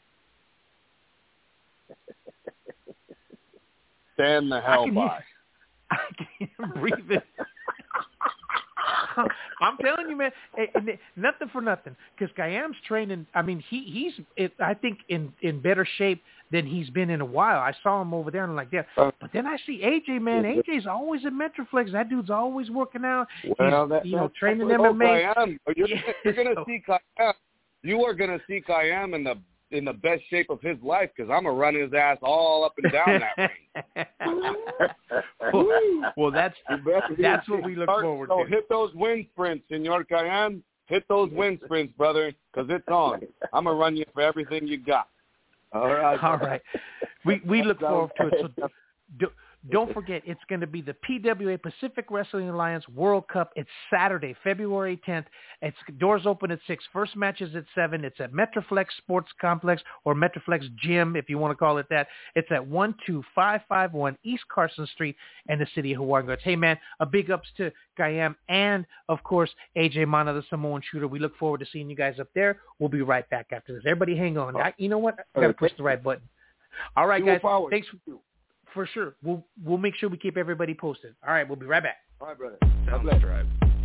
Stand the I hell can by. hear, I can't breathe it. I'm telling you, man, and, and nothing for nothing. Because Khayyam's training. I mean, he he's it, I think in, in better shape than he's been in a while. I saw him over there and I'm like, yeah. But then I see A J, man. A J's always in Metroflex. That dude's always working out. Well, he's, that, you know, that's training oh, M M A. Khayyam. You're, Yeah, you're gonna so. see Khayyam. You are gonna see Khayyam in the in the best shape of his life because I'm gonna run his ass all up and down that ring. well, well, that's that's what we look Start, forward so to. Hit those wind sprints, Senor Khayyam. Hit those wind sprints, brother, because it's on. I'm gonna run you for everything you got. All right. All right. We we look forward to it. So do, don't forget, it's going to be the P W A Pacific Wrestling Alliance World Cup. It's Saturday, February tenth. It's doors open at six. First match is at seven. It's at Metroflex Sports Complex or Metroflex Gym, if you want to call it that. It's at one two five five one East Carson Street in the city of Hawaii. Hey, man, a big ups to Khayyam and, of course, A J Mana, the Samoan Shooter. We look forward to seeing you guys up there. We'll be right back after this. Everybody hang on. I, you know what? I got to push the right button. All right, guys. Thanks for, for sure. We'll we'll make sure we keep everybody posted. All right, we'll be right back. All right, brother. Sounds Drive.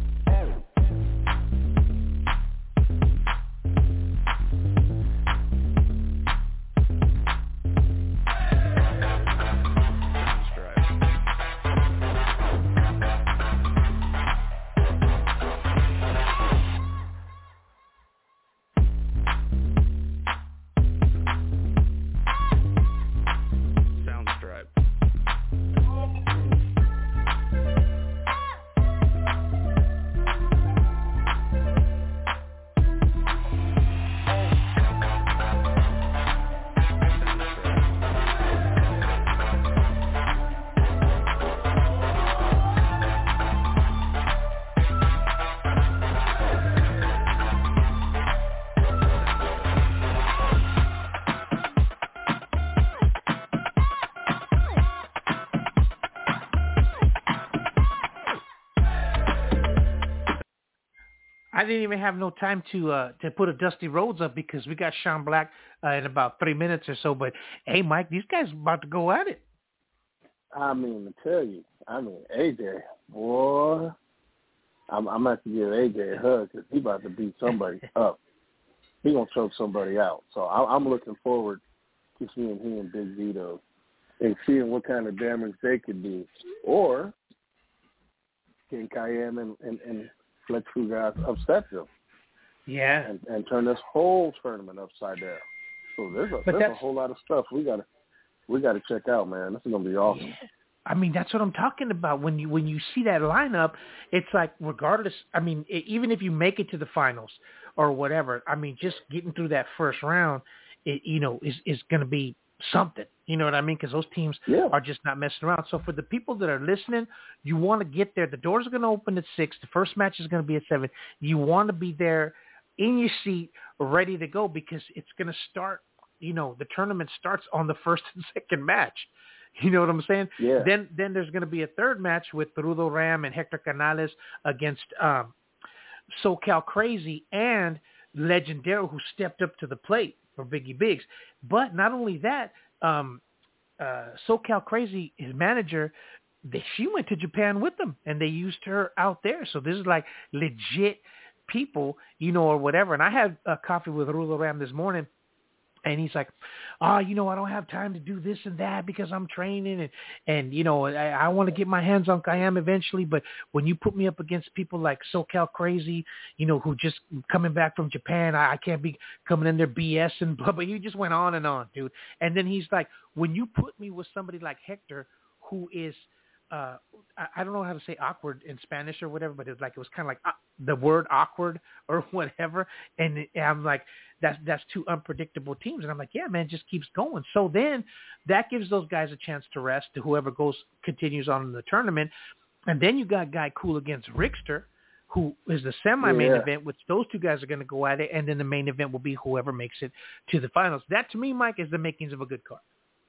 I didn't even have no time to uh, to put a Dusty Rhodes up because we got Sean Black uh, in about three minutes or so. But, hey, Mike, these guys are about to go at it. I mean, to tell you, I mean, A J, boy, I'm, I'm going to have to give A J a hug because he's about to beat somebody up. He's going to choke somebody out. So I, I'm looking forward to seeing he and Big Vito and seeing what kind of damage they could do. Or can Khayyam and, and, and Flex Crew guys upset them. Yeah. And, and turn this whole tournament upside down. So there's a, there's a whole lot of stuff we got to we got to check out, man. This is going to be awesome. Yeah. I mean, that's what I'm talking about. When you when you see that lineup, it's like regardless, I mean, it, even if you make it to the finals or whatever, I mean, just getting through that first round, it, you know, is, is going to be something. You know what I mean? Because those teams yeah. are just not messing around. So for the people that are listening, you want to get there. The doors are going to open at six. The first match is going to be at seven. You want to be there in your seat, ready to go because it's going to start, you know, the tournament starts on the first and second match. You know what I'm saying? Yeah. Then then there's going to be a third match with Rudo Ram and Hector Canales against um, SoCal Crazy and Legendary, who stepped up to the plate for Biggie Biggs. But not only that, um, uh, SoCal Crazy, his manager, they, she went to Japan with them, and they used her out there. So this is like legit people, you know, or whatever. And I had a coffee with Rudo Ram this morning, and he's like, oh, you know, I don't have time to do this and that because I'm training and, and you know, I, I want to get my hands on Khayyam eventually. But when you put me up against people like SoCal Crazy, you know, who just coming back from Japan, I, I can't be coming in there BSing. But, but he just went on and on, dude. And then he's like, when you put me with somebody like Hector, who is, uh, I, I don't know how to say awkward in Spanish or whatever, but it's like, it was kind of like uh, the word awkward or whatever. And, it, and I'm like, That's that's two unpredictable teams. And I'm like, yeah, man, it just keeps going. So then that gives those guys a chance to rest, to whoever goes continues on in the tournament. And then you got Guy Cool against Rickster, who is the semi-main yeah. event, which those two guys are going to go at it. And then the main event will be whoever makes it to the finals. That, to me, Mike, is the makings of a good card.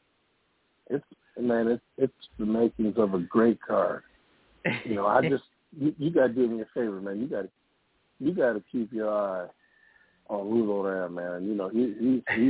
It's, man, it's, it's the makings of a great card. You know, I just, you, you got to do me a favor, man. You got to, you got to keep your eye on Rudo Ram, man. You know, he, he, he's,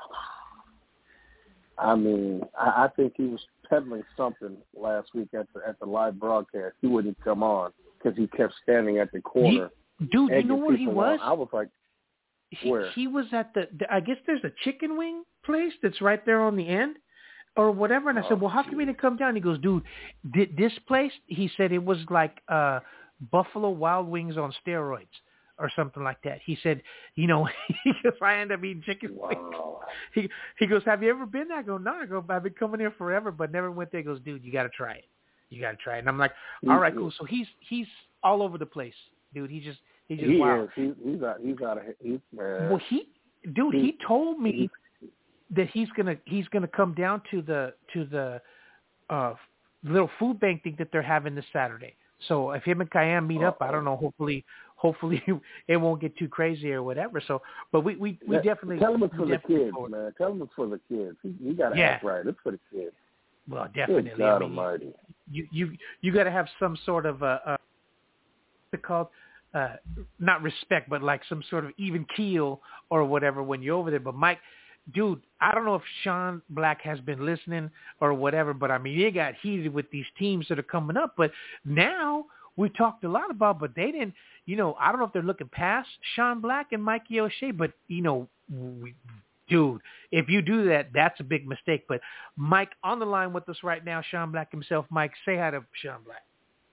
I mean, I, I think he was peddling something last week at the at the live broadcast. He wouldn't come on because he kept standing at the corner. He, dude, you know what he was? On. I was like, where? He, he was at the, the, I guess there's a chicken wing place that's right there on the end or whatever. And I oh, said, well, how come he didn't come down? He goes, dude, did this place, he said it was like uh, Buffalo Wild Wings on steroids or something like that. He said, you know, if I end up eating chicken wow. wings, he he goes, have you ever been there? I go, no. I go, I've been coming here forever, but never went there. He goes, dude, you got to try it. You got to try it. And I'm like, all right, cool. So he's he's all over the place, dude. He just he just he wow. is. He, he's out. He's out of. He's man. Well, he, dude, he, he told me he, that he's gonna he's gonna come down to the to the uh, little food bank thing that they're having this Saturday. So if him and Kayam meet up, I don't know. Hopefully, hopefully it won't get too crazy or whatever. So, but we we, we definitely tell him it's for the kids, forward. man. Tell him it's for the kids. You, you got to yeah. act right. It's for the kids. Well, definitely. Good God I mean, Almighty. You you you got to have some sort of uh, uh what's it called? Uh, not respect, but like some sort of even keel or whatever when you're over there. But Mike, dude, I don't know if Sean Black has been listening or whatever, but I mean, they got heated with these teams that are coming up. But now we talked a lot about, but they didn't, you know, I don't know if they're looking past Sean Black and Mikey O'Shea, but, you know, we, dude, if you do that, that's a big mistake. But Mike on the line with us right now, Sean Black himself. Mike, say hi to Sean Black.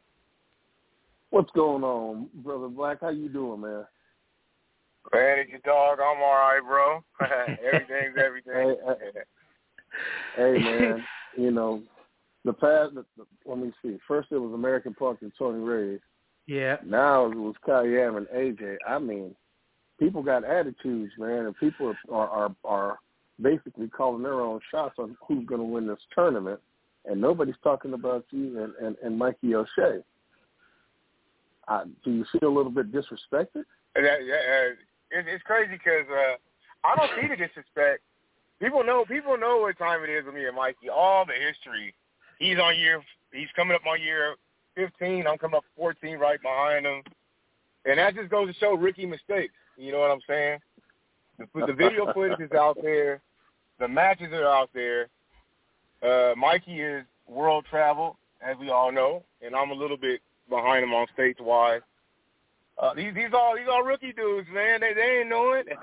What's going on, Brother Black? How you doing, man? Man, it's your dog. I'm all right, bro. Everything's everything. Hey, hey, man, you know, the past, the, the, let me see. First it was American Punk and Tony Reyes. Yeah. Now it was Kayam and A J. I mean, people got attitudes, man, and people are are, are basically calling their own shots on who's going to win this tournament, and nobody's talking about you and, and, and Mikey O'Shea. Uh, do you feel a little bit disrespected? Yeah, yeah, it's, it's crazy because uh, I don't see the disrespect. People know people know what time it is with me and Mikey. All the history. He's on year. He's coming up on year fifteen. I'm coming up fourteen, right behind him. And that just goes to show rookie mistakes. You know what I'm saying? The, the video footage is out there. The matches are out there. Uh, Mikey is world travel, as we all know, and I'm a little bit behind him on stage-wise. Uh, these these all these all rookie dudes, man. They they ain't know it.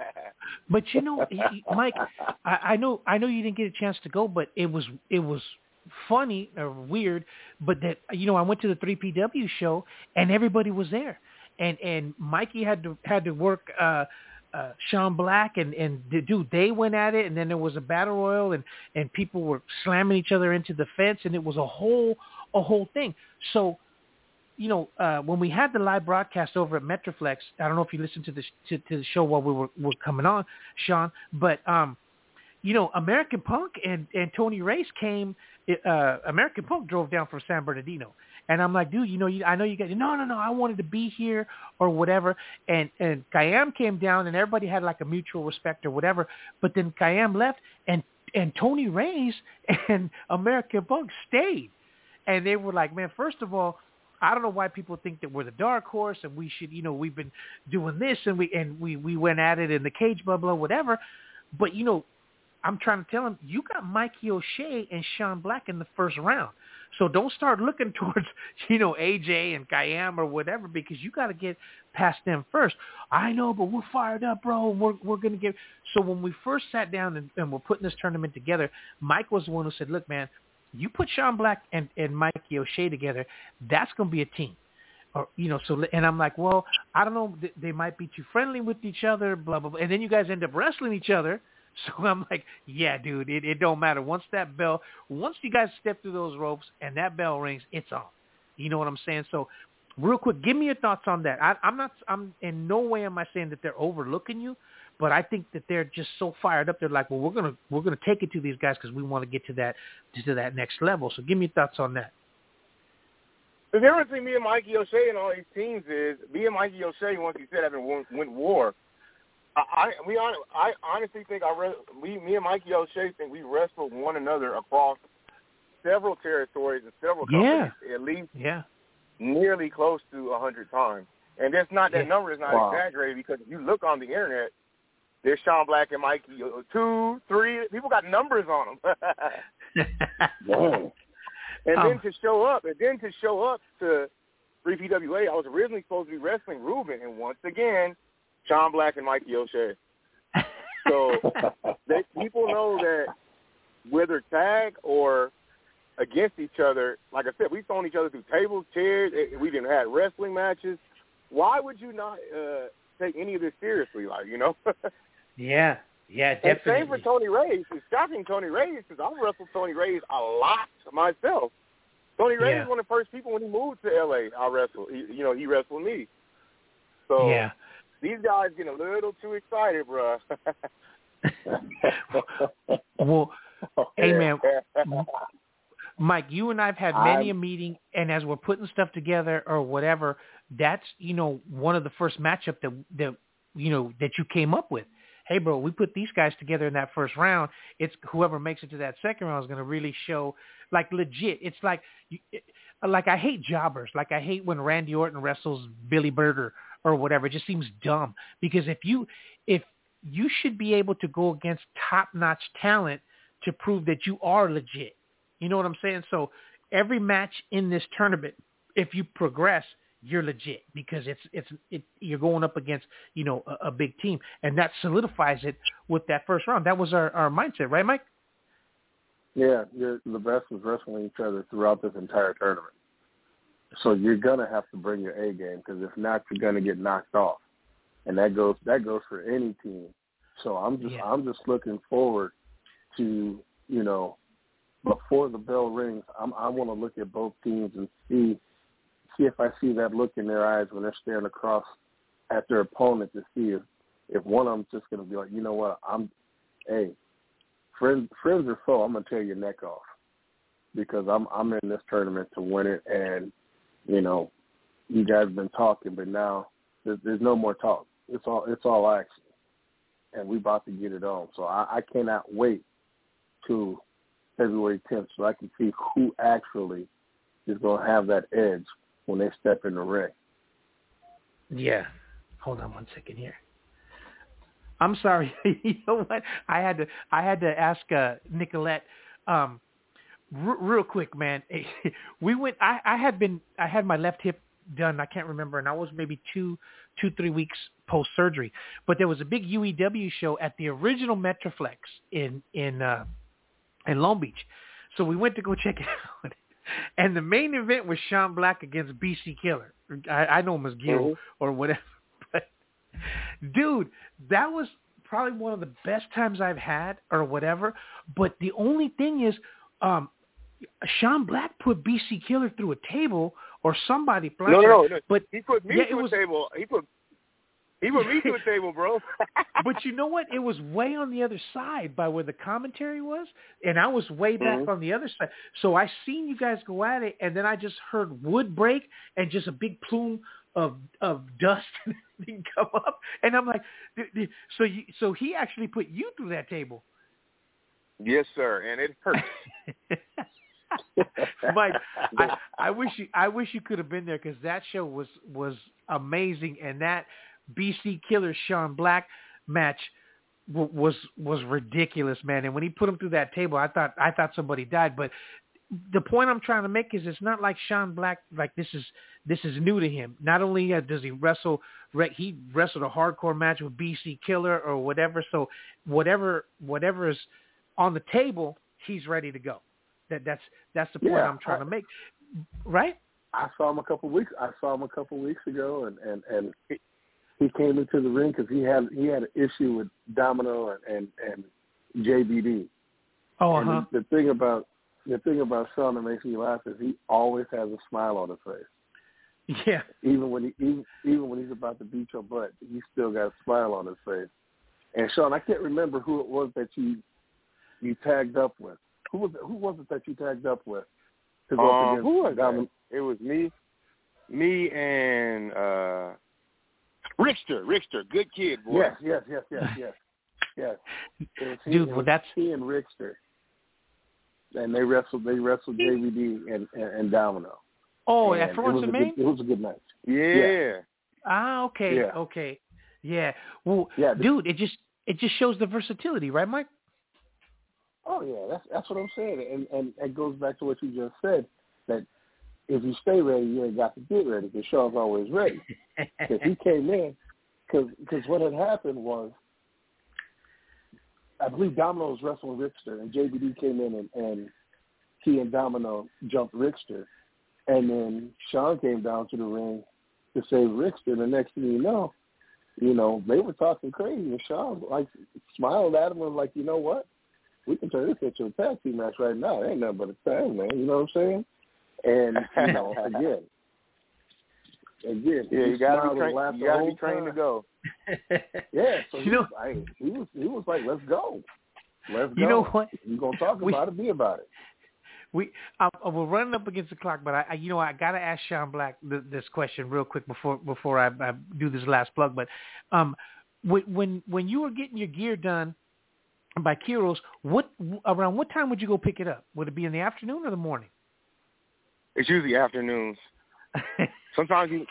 But you know, Mike, I, I know I know you didn't get a chance to go, but it was it was funny or weird. But that you know, I went to the three P W show and everybody was there, and and Mikey had to had to work. Uh, Uh, Sean Black and, and dude, they went at it, and then there was a battle royal, and, and people were slamming each other into the fence, and it was a whole a whole thing. So, you know, uh, when we had the live broadcast over at Metroflex, I don't know if you listened to the to, to the show while we were, were coming on, Sean, but um, you know, American Punk and, and Tony Reyes came. Uh, American Punk drove down from San Bernardino. And I'm like, dude, you know, you, I know you guys, no, no, no, I wanted to be here or whatever. And and Kayam came down and everybody had like a mutual respect or whatever. But then Kayam left and, and Tony Reyes and American Punk stayed. And they were like, man, first of all, I don't know why people think that we're the dark horse and we should, you know, we've been doing this and we and we, we went at it in the cage bubble, whatever. But, you know, I'm trying to tell him, you got Mikey O'Shea and Sean Black in the first round. So don't start looking towards, you know, A J and Kayam or whatever, because you got to get past them first. I know, but we're fired up, bro. We're we're going to get. So when we first sat down and, and we're putting this tournament together, Mike was the one who said, look, man, you put Sean Black and, and Mikey O'Shea together, that's going to be a team. Or, you know, so, and I'm like, well, I don't know. They might be too friendly with each other, blah, blah, blah. And then you guys end up wrestling each other. So I'm like, yeah, dude, it, it don't matter. Once that bell, once you guys step through those ropes and that bell rings, it's on. You know what I'm saying? So real quick, give me your thoughts on that. I, I'm not, I'm in no way am I saying that they're overlooking you, but I think that they're just so fired up. They're like, well, we're going to, we're going to take it to these guys because we want to get to that, to that next level. So give me your thoughts on that. The difference between me and Mikey O'Shea and all these teams is me and Mikey O'Shea, once he said, having went, went war. I we I honestly think I re, we me and Mikey O'Shea think we wrestled one another across several territories and several companies, yeah. at least yeah. nearly close to a hundred times. And that's not that yeah. number is not wow. exaggerated, because if you look on the internet, there's Sean Black and Mikey two, three. People got numbers on them. Wow. And um, then to show up, and then to show up to three P W A, I was originally supposed to be wrestling Ruben, and once again, Sean Black and Mikey O'Shea. So they, people know that whether tag or against each other, like I said, we've thrown each other through tables, chairs. We've even had wrestling matches. Why would you not uh, take any of this seriously? Like, you know? yeah, yeah, definitely. And same for Tony Reyes. It's shocking Tony Reyes because I've wrestled Tony Reyes a lot myself. Tony Reyes yeah. was one of the first people when he moved to L A. I wrestled. He, you know, he wrestled me. So yeah. these guys get a little too excited, bro. Well, hey, man, Mike, you and I have had many I'm, a meeting, and as we're putting stuff together or whatever, that's, you know, one of the first matchup that, that you know, that you came up with. Hey, bro, we put these guys together in that first round. It's whoever makes it to that second round is going to really show, like, legit. It's like, like I hate jobbers. Like I hate when Randy Orton wrestles Billy Burger or whatever. It just seems dumb because if you, if you should be able to go against top-notch talent to prove that you are legit. You know what I'm saying? So every match in this tournament, if you progress, you're legit because it's it's it, you're going up against, you know, a, a big team, and that solidifies it with that first round. That was our, our mindset, right, Mike? Yeah, you're, the best was wrestling each other throughout this entire tournament. So you're gonna have to bring your A game because if not, you're gonna get knocked off, and that goes that goes for any team. So I'm just yeah. I'm just looking forward to, you know, before the bell rings, I'm, I want to look at both teams and see. see if I see that look in their eyes when they're staring across at their opponent to see if, if one of them's just going to be like, you know what, I'm, hey, friends, friends or foe, I'm going to tear your neck off because I'm I'm in this tournament to win it, and, you know, you guys have been talking, but now there's, there's no more talk. It's all it's all action, and we about to get it on. So I, I cannot wait to February tenth so I can see who actually is going to have that edge when they step in the ring. Yeah. Hold on one second here. I'm sorry. You know what? I had to I had to ask uh, Nicolette um, r- real quick, man. We went I, I had been I had my left hip done, I can't remember, and I was maybe two two, three weeks post surgery. But there was a big U E W show at the original Metroflex in in uh, in Long Beach. So we went to go check it out. And the main event was Sean Black against B C Killer. I, I know him as Gil mm-hmm. or whatever. But, dude, that was probably one of the best times I've had or whatever. But the only thing is um, Sean Black put B C Killer through a table or somebody. No, no, no, no. But he put me yeah, through was, a table. He put He put me to a table, bro. But you know what? It was way on the other side by where the commentary was, and I was way back mm-hmm. on the other side. So I seen you guys go at it, and then I just heard wood break and just a big plume of of dust come up, and I'm like, so you, so he actually put you through that table. Yes, sir, and it hurt. Mike, I, I wish you I wish you could have been there because that show was was amazing, and that B C Killer Sean Black match w- was was ridiculous, man. And when he put him through that table, I thought I thought somebody died. But the point I'm trying to make is it's not like Sean Black, like this is this is new to him. Not only uh, does he wrestle, he wrestled a hardcore match with B C Killer or whatever. So whatever whatever is on the table, he's ready to go. That that's that's the point yeah, I'm trying I, to make, right? I saw him a couple weeks. I saw him a couple weeks ago, and and and he, he came into the ring because he had he had an issue with Domino and and, and J B D. Oh, and uh-huh. the, the thing about the thing about Sean that makes me laugh is he always has a smile on his face. Yeah. Even when he even, even when he's about to beat your butt, he still got a smile on his face. And Sean, I can't remember who it was that you you tagged up with. Who was it, who was it that you tagged up with? To go um, up who was Domino? that? It was me, me and uh, Rickster. Rickster, good kid, boy. Yes, yes, yes, yes, yes, yes. It was he, Dude, it well, was that's he and Rickster, and they wrestled. They wrestled J V D and, and, and Domino. Oh, and at Florence and Maine? It was a good match. Yeah. yeah. Ah, okay, yeah. okay, yeah. Well, yeah, dude, it just it just shows the versatility, right, Mike? Oh yeah, that's that's what I'm saying, and and it goes back to what you just said, that if you stay ready, you ain't got to get ready because Sean's always ready. Because he came in, because what had happened was, I believe Domino was wrestling Rickster, and J B D came in and, and he and Domino jumped Rickster. And then Sean came down to the ring to save Rickster. And the next thing you know, you know, they were talking crazy. And Sean, like, smiled at him and was like, you know what? We can turn this into a tag team match right now. It ain't nothing but a tag, man. You know what I'm saying? And, you know, again, again, yeah, you got to be, tra- you gotta be trained time. to go. Yeah, so he, you know, was, I, he was he was like, let's go. Let's go. You know what? You're going to talk we, about it, be about it. We, uh, we're running up against the clock, but I, I you know, I got to ask Sean Black th- this question real quick before before I, I do this last plug. But um, when, when when you were getting your gear done by Kiros, what around what time would you go pick it up? Would it be in the afternoon or the morning? It's usually afternoons. Sometimes you,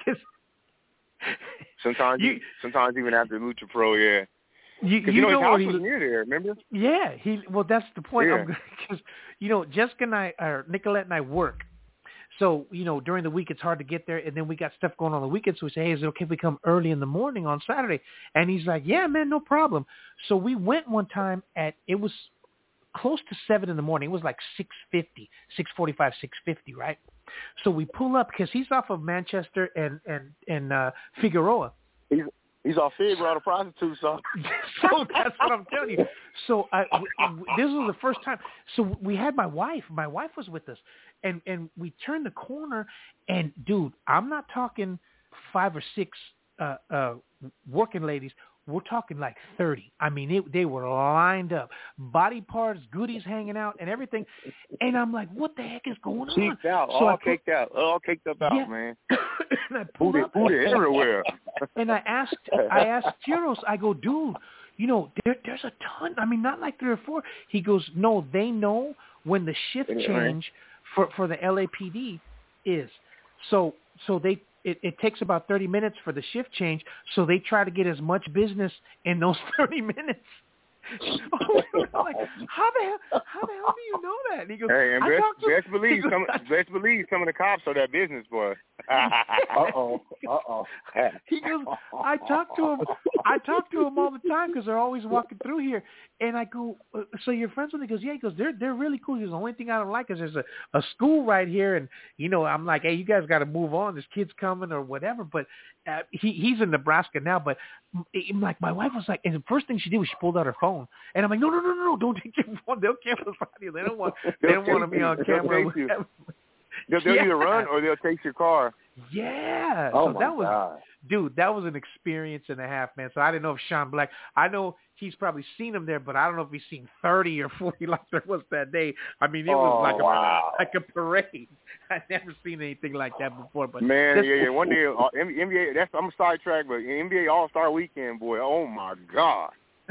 sometimes you, sometimes even after Lucha Pro, yeah. You, you, you know, know his house he, was near there, remember? Yeah, he. Well, that's the point. Yeah. Because you know, Jessica and I, or Nicolette and I work. So you know, during the week it's hard to get there, and then we got stuff going on the weekend. So we say, hey, is it okay if we come early in the morning on Saturday? And he's like, yeah, man, no problem. So we went one time at it was close to seven in the morning. It was like six fifty, six forty-five, six fifty, right? So we pull up because he's off of Manchester and and and uh, Figueroa. He's he's off Figueroa, the prostitute, so. So that's what I'm telling you. So I, w- w- this was the first time. So we had my wife. My wife was with us, and and we turned the corner, and dude, I'm not talking five or six uh, uh, working ladies. We're talking like thirty. I mean, it, they were lined up, body parts, goodies hanging out, and everything. And I'm like, what the heck is going on? Cheeked out, so all put, caked out, all caked up out, yeah. man. And I pulled Booty, up, booty everywhere. And I asked, I asked Kiros, I go, dude, you know, there, there's a ton. I mean, not like three or four. He goes, no, they know when the shift Yeah, change for for the L A P D is. So so they. It, it takes about thirty minutes for the shift change, so they try to get as much business in those thirty minutes. Oh, like, how the hell? How the hell do you know that? And he goes, hey, and I best, talked to best him. believe Goes, some, best believe some of the cops are that business boy. Uh-oh, uh-oh. He goes, I talk to him. I talk to him all the time because they're always walking through here. And I go, so you're friends with them? He goes, yeah. He goes, they're they're really cool. He goes, the only thing I don't like is there's a, a school right here, and you know, I'm like, hey, you guys got to move on. There's kids coming or whatever. But uh, he he's in Nebraska now. But I'm like, my wife was like, and the first thing she did was she pulled out her phone, and I'm like, no, no, no, no, no, don't take your phone. They'll camera you. They don't want they don't want to be on camera. They'll, they'll yeah. either run or they'll take your car. Yeah. Oh so my that was, God. dude, that was an experience and a half, man. So I didn't know if Sean Black, I know he's probably seen him there, but I don't know if he's seen thirty or forty like there was that day. I mean, it was Oh, like a wow. like a parade. I'd never seen anything like that before. But Man, yeah, yeah. One day, uh, N B A, that's, I'm a sidetrack, but N B A All-Star Weekend, boy, oh, my God.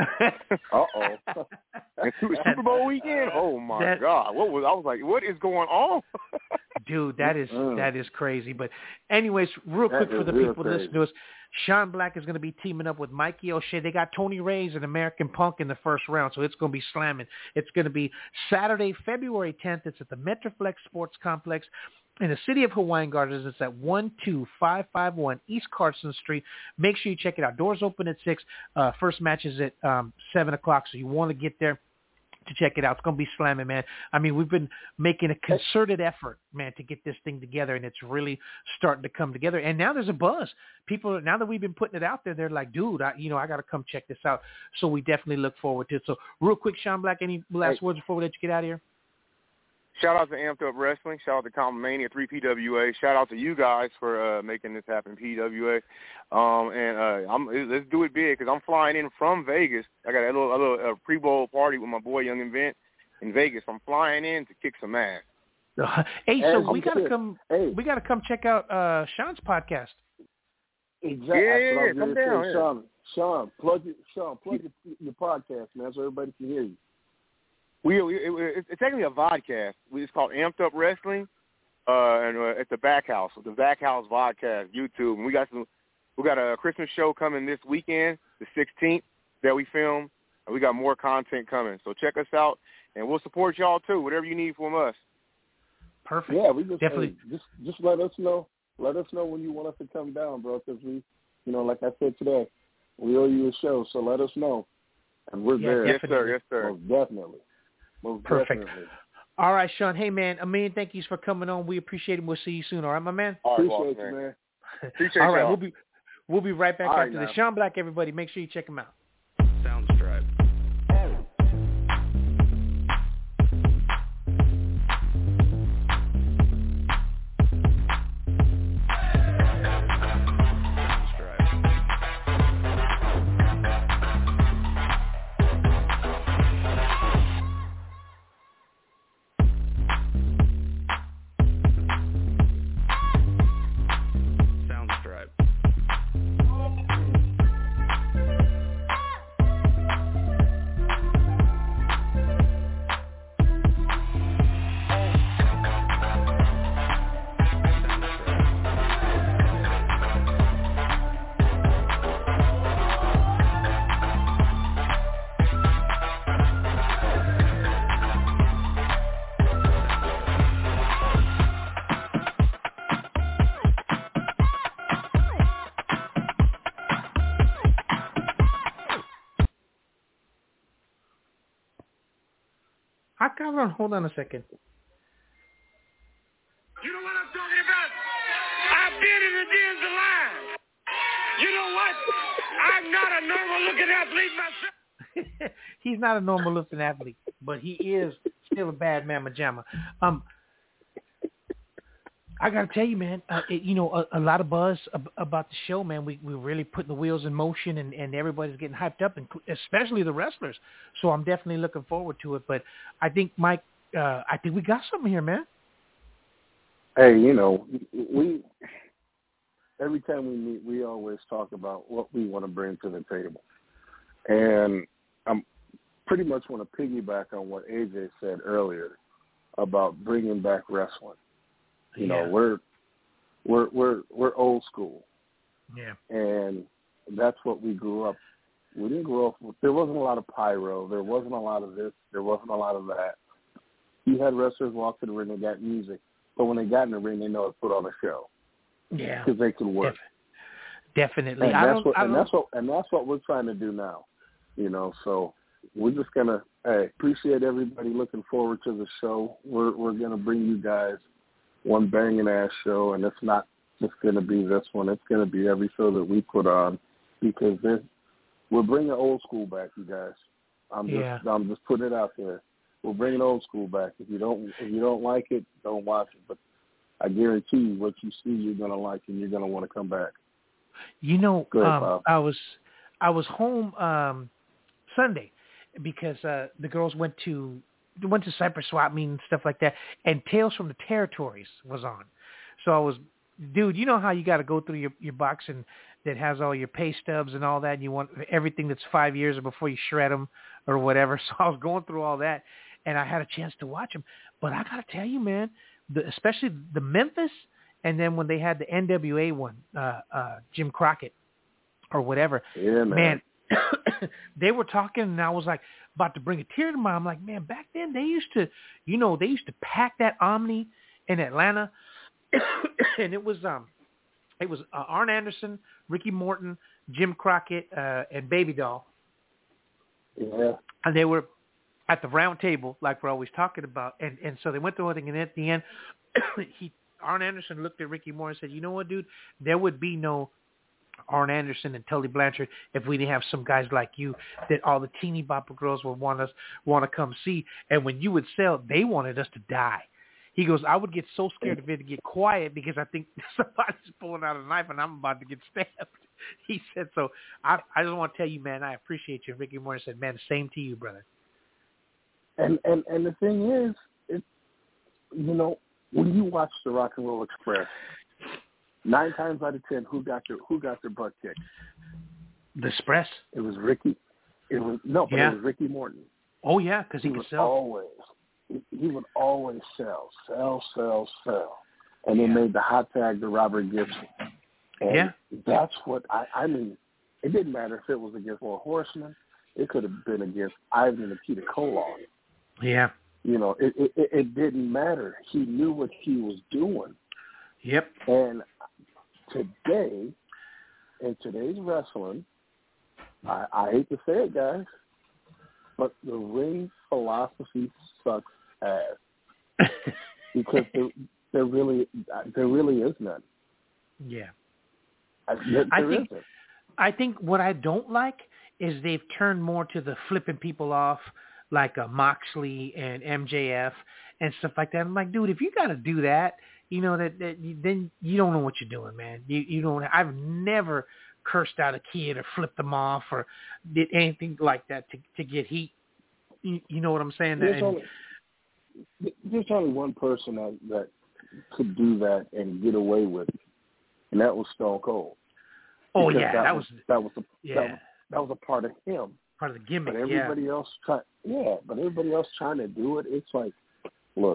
Uh-oh. And Super Bowl weekend? Oh, my that, God. What was I was like, what is going on? Dude, that is Mm. that is crazy. But anyways, real That quick for is the real people crazy. listening to us, Sean Black is going to be teaming up with Mikey O'Shea. They got Tony Reyes and American Punk in the first round, so it's going to be slamming. It's going to be Saturday, February tenth. It's at the Metroflex Sports Complex in the city of Hawaiian Gardens. It's at one two five five one East Carson Street. Make sure you check it out. Doors open at six. Uh, first match is at um, seven o'clock, so you want to get there to check it out. It's going to be slamming, man. I mean, we've been making a concerted effort, man, to get this thing together, and it's really starting to come together. And now there's a buzz. People, now that we've been putting it out there, they're like, dude, I, you know, I got to come check this out. So we definitely look forward to it. So real quick, Sean Black, any last Hey. words before we let you get out of here? Shout out to Amped Up Wrestling. Shout out to Comedy three P W A. Shout out to you guys for uh, making this happen, P W A. Um, and uh, I'm, let's do it big because I'm flying in from Vegas. I got a little, a little a pre-bowl party with my boy Young Invent in Vegas. I'm flying in to kick some ass. Hey, As so we you got to should. come. Hey. We got to come check out uh, Sean's podcast. Exactly. Yeah, That's what I yeah, was come gonna say. down, yeah. Sean, Sean, plug your, Sean, plug your, your podcast, man, so everybody can hear you. We, we it, it's technically a vodcast. We, it's called Amped Up Wrestling, uh, and uh, it's the Back House, the Back House Vodcast, YouTube. And we got some, we got a Christmas show coming this weekend, the sixteenth, that we film, and we got more content coming. So check us out, and we'll support y'all too. Whatever you need from us. perfect. Yeah, we just definitely hey, just just let us know. Let us know when you want us to come down, bro. Because we, you know, like I said today, we owe you a show. So let us know, and we're yeah, there. Yes, sir. Yes, sir. Most definitely. Most perfect. definitely. All right, Sean. Hey, man, a million thank yous for coming on. We appreciate it. We'll see you soon. All right, my man. All right, Appreciate boss, you, man. man. Appreciate All right, y'all. we'll be we'll be right back All right, after now. this. Sean Black, everybody, make sure you check him out. Soundstripe. I got on. Hold on a second. You know what I'm talking about? I've been in the dens of lies. You know what? I'm not a normal-looking athlete myself. He's not a normal looking athlete, but he is still a bad mamma jamma. Um, I gotta tell you, man. Uh, it, you know, a, a lot of buzz ab- about the show, man. We we're really putting the wheels in motion, and, and everybody's getting hyped up, and especially the wrestlers. So I'm definitely looking forward to it. But I think, Mike, uh, I think we got something here, man. Hey, you know, we every time we meet, we always talk about what we want to bring to the table, and I'm pretty much want to piggyback on what A J said earlier about bringing back wrestling. You yeah. know, we're we're we're we're old school, Yeah, and that's what we grew up. We didn't grow up with. There wasn't a lot of pyro. There wasn't a lot of this. There wasn't a lot of that. You had wrestlers walk to the ring and got music, but when they got in the ring, they know how to put on a show. Yeah, because they could work. Def- definitely. And I that's don't, what I and don't... that's what and that's what we're trying to do now. You know, so we're just gonna hey appreciate everybody looking forward to the show. We're we're gonna bring you guys one banging ass show, and it's not just gonna be this one. It's gonna be every show that we put on because this we're bringing old school back, you guys. I'm just Yeah. I'm just putting it out there. We're bringing old school back. If you don't if you don't like it, don't watch it. But I guarantee you, what you see, you're gonna like, and you're gonna want to come back. You know, Go ahead, um, Bob. I was I was home um, Sunday because uh, the girls went to went to Cypress Swap Meet and stuff like that, and Tales from the Territories was on. So I was, dude, you know how you got to go through your, your box and that has all your pay stubs and all that, and you want everything that's five years before you shred them or whatever. So I was going through all that, and I had a chance to watch them. But I got to tell you, man, the, especially the Memphis, and then when they had the N W A one, uh, uh, Jim Crockett or whatever, Yeah, man. man they were talking, and I was like about to bring a tear to my eye. I'm like, man, back then they used to, you know, they used to pack that Omni in Atlanta, and it was um, it was uh, Arn Anderson, Ricky Morton, Jim Crockett, uh, and Baby Doll. Yeah. And they were at the round table, like we're always talking about, and and so they went through everything, and at the end, he Arn Anderson looked at Ricky Morton and said, you know what, dude, there would be no Arn Anderson and Tully Blanchard if we didn't have some guys like you that all the teeny bopper girls would want us want to come see. And when you would sell, they wanted us to die. He goes, I would get so scared of it to get quiet because I think somebody's pulling out a knife and I'm about to get stabbed. He said, so I, I just want to tell you, man, I appreciate you. And Ricky Morton said, man, same to you, brother. And and and the thing is, it you know, when you watch the Rock and Roll Express, nine times out of ten, who got their who got their butt kicked? The Express? It was Ricky. It was no, but Yeah. it was Ricky Morton. Oh yeah, because he, he could would sell. always he, he would always sell, sell, sell, sell, and they Yeah. made the hot tag to Robert Gibson. And Yeah. that's what I. I mean, it didn't matter if it was against Four Horsemen. It could have been against Ivan and Peter Koloff. Yeah. You know, it, it, it didn't matter. He knew what he was doing. Yep. And today, in today's wrestling, I, I hate to say it, guys, but the ring philosophy sucks ass because there, there really, there really is none. Yeah. I, there, I there think. isn't. I think what I don't like is they've turned more to the flipping people off, like a Moxley and M J F and stuff like that. I'm like, dude, if you got to do that, you know that, that you, then you don't know what you're doing, man. You you don't. I've never cursed out a kid or flipped them off or did anything like that to to get heat. You, you know what I'm saying? There's, and, only, there's only one person that, that could do that and get away with it, and that was Stone Cold. Oh because yeah, that, that was, was that was a, yeah. that was that was a part of him. Part of the gimmick. But everybody yeah. else try, yeah. But everybody else trying to do it. It's like, look,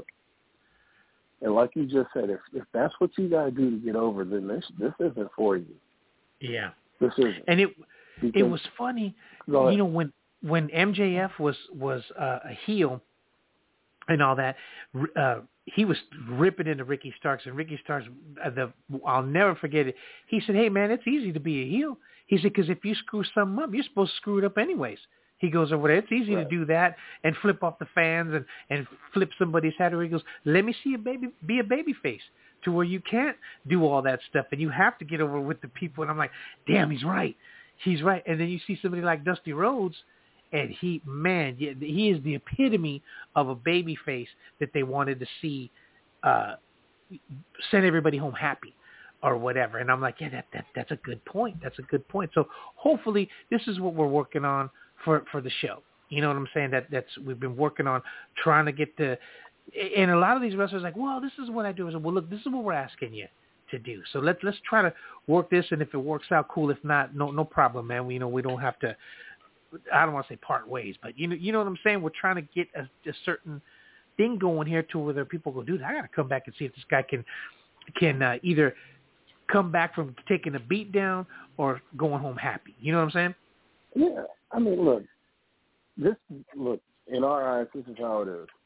and like you just said, if if that's what you got to do to get over, then this this isn't for you. Yeah. This isn't. And it because, it was funny, you know, when when M J F was was uh, a heel and all that. Uh, he was ripping into Ricky Starks, and Ricky Starks, uh, the I'll never forget it. He said, "Hey man, it's easy to be a heel." He said, "Because if you screw something up, you're supposed to screw it up anyways." He goes over there. It's easy right. to do that and flip off the fans and, and flip somebody's head. Or he goes, "Let me see a baby, be a baby face to where you can't do all that stuff and you have to get over with the people." And I'm like, "Damn, he's right. He's right." And then you see somebody like Dusty Rhodes. And he, man, he is the epitome of a baby face that they wanted to see uh, send everybody home happy or whatever. And I'm like, yeah, that, that that's a good point. That's a good point. So hopefully this is what we're working on for, for the show. You know what I'm saying? That that's we've been working on trying to get the – and a lot of these wrestlers are like, well, this is what I do. I said, well, look, this is what we're asking you to do. So let's let's try to work this, and if it works out, cool. If not, no no problem, man. We, you know, we don't have to – I don't want to say part ways, but you know, you know what I'm saying? We're trying to get a, a certain thing going here to where there people go, dude, I got to come back and see if this guy can, can uh, either come back from taking a beat down or going home happy. You know what I'm saying? Yeah. I mean, look, this, look, in our eyes, this is how it is.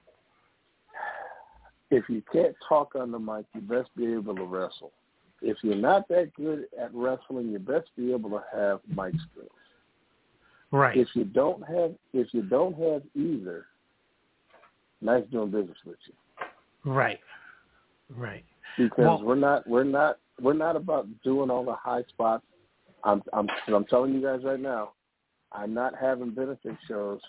If you can't talk on the mic, you best be able to wrestle. If you're not that good at wrestling, you best be able to have mic skills. Right. If you don't have, if you don't have either, nice doing business with you. Right. Right. Because well, we're not, we're not, we're not about doing all the high spots. I'm, I'm, I'm telling you guys right now, I'm not having benefit shows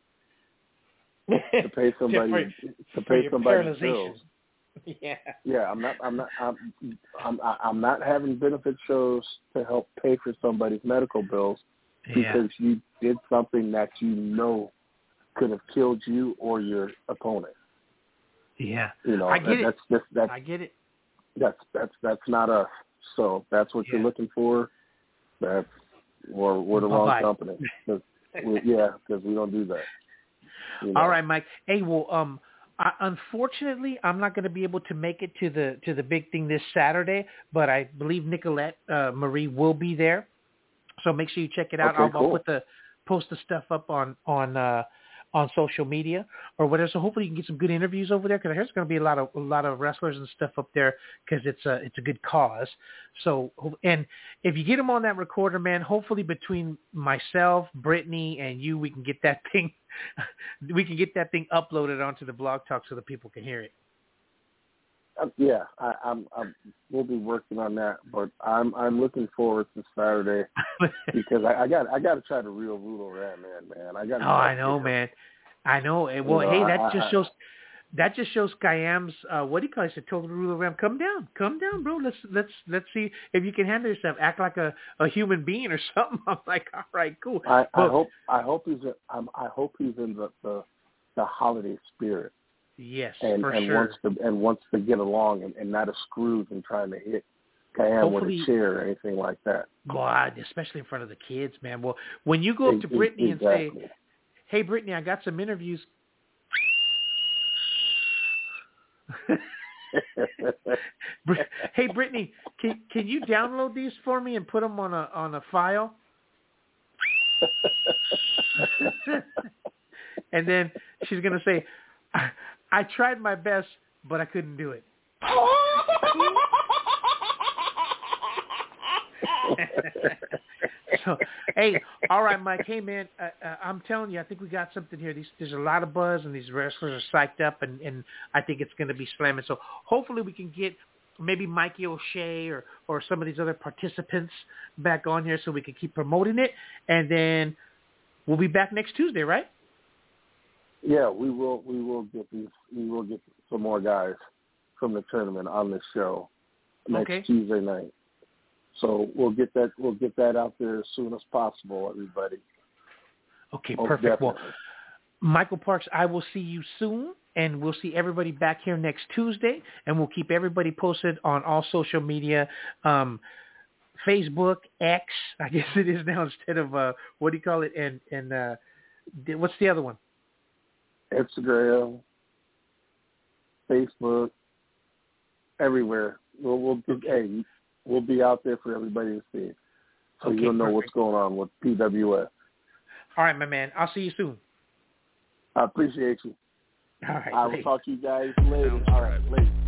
to pay somebody for, to pay somebody's bills. Yeah. Yeah. I'm not. I'm not. I'm, I'm. I'm not having benefit shows to help pay for somebody's medical bills. Because yeah. you did something that you know could have killed you or your opponent. Yeah, you know, I get that, it. That's, that's, that's, I get it. That's that's that's not us. So that's what yeah. you're looking for. That's we're we're the Bye-bye. wrong company. Cause we, yeah, because we don't do that. You know? All right, Mike. Hey, well, um, I, unfortunately, I'm not going to be able to make it to the to the big thing this Saturday, but I believe Nicolette uh, Marie will be there. So make sure you check it out. Okay, I'll, cool. I'll put the post the stuff up on on uh, on social media or whatever. So hopefully you can get some good interviews over there because there's going to be a lot of a lot of wrestlers and stuff up there because it's a it's a good cause. So and if you get them on that recorder, man, hopefully between myself, Brittany, and you, we can get that thing we can get that thing uploaded onto the Blog Talk so that people can hear it. Uh, yeah, I, I'm, I'm. We'll be working on that, but I'm I'm looking forward to Saturday because I, I got I got to try to reel Rudo Ram, man, man. I got. Oh, I know, man. I know. Well, you know, hey, that I, just I, shows that just shows Kayam's uh, what do you call it? He said, told Rudo Ram, come down, come down, bro. Let's let's let's see if you can handle yourself. Act like a, a human being or something. I'm like, all right, cool. I, but, I hope I hope he's in, um, I hope he's in the, the the holiday spirit. Yes, and, for and sure. Wants to, and wants to get along and, and not a screws and trying to hit Kayam with a chair or anything like that. God, especially in front of the kids, man. Well, when you go up to Brittany exactly. and say, hey, Brittany, I got some interviews. Hey, Brittany, can can you download these for me and put them on a on a file? And then she's gonna say, I, I tried my best, but I couldn't do it. So, hey, all right, Mike. Hey, man, uh, uh, I'm telling you, I think we got something here. These, there's a lot of buzz, and these wrestlers are psyched up, and, and I think it's going to be slamming. So hopefully we can get maybe Mikey O'Shea or, or some of these other participants back on here so we can keep promoting it. And then we'll be back next Tuesday, right? Yeah, we will. We will get these. We will get some more guys from the tournament on this show next Okay. Tuesday night. So we'll get that. We'll get that out there as soon as possible, everybody. Okay, Most perfect. definitely. Well, Michael Parks, I will see you soon, and we'll see everybody back here next Tuesday, and we'll keep everybody posted on all social media, um, Facebook, X, I guess it is now instead of, uh, what do you call it, and, and uh, what's the other one? Instagram, Facebook, everywhere. We'll, we'll be, hey, we'll be out there for everybody to see, so Okay, you'll know perfect. what's going on with P W F. All right, my man. I'll see you soon. I appreciate you. All right. I will later. talk to you guys later. All right, later.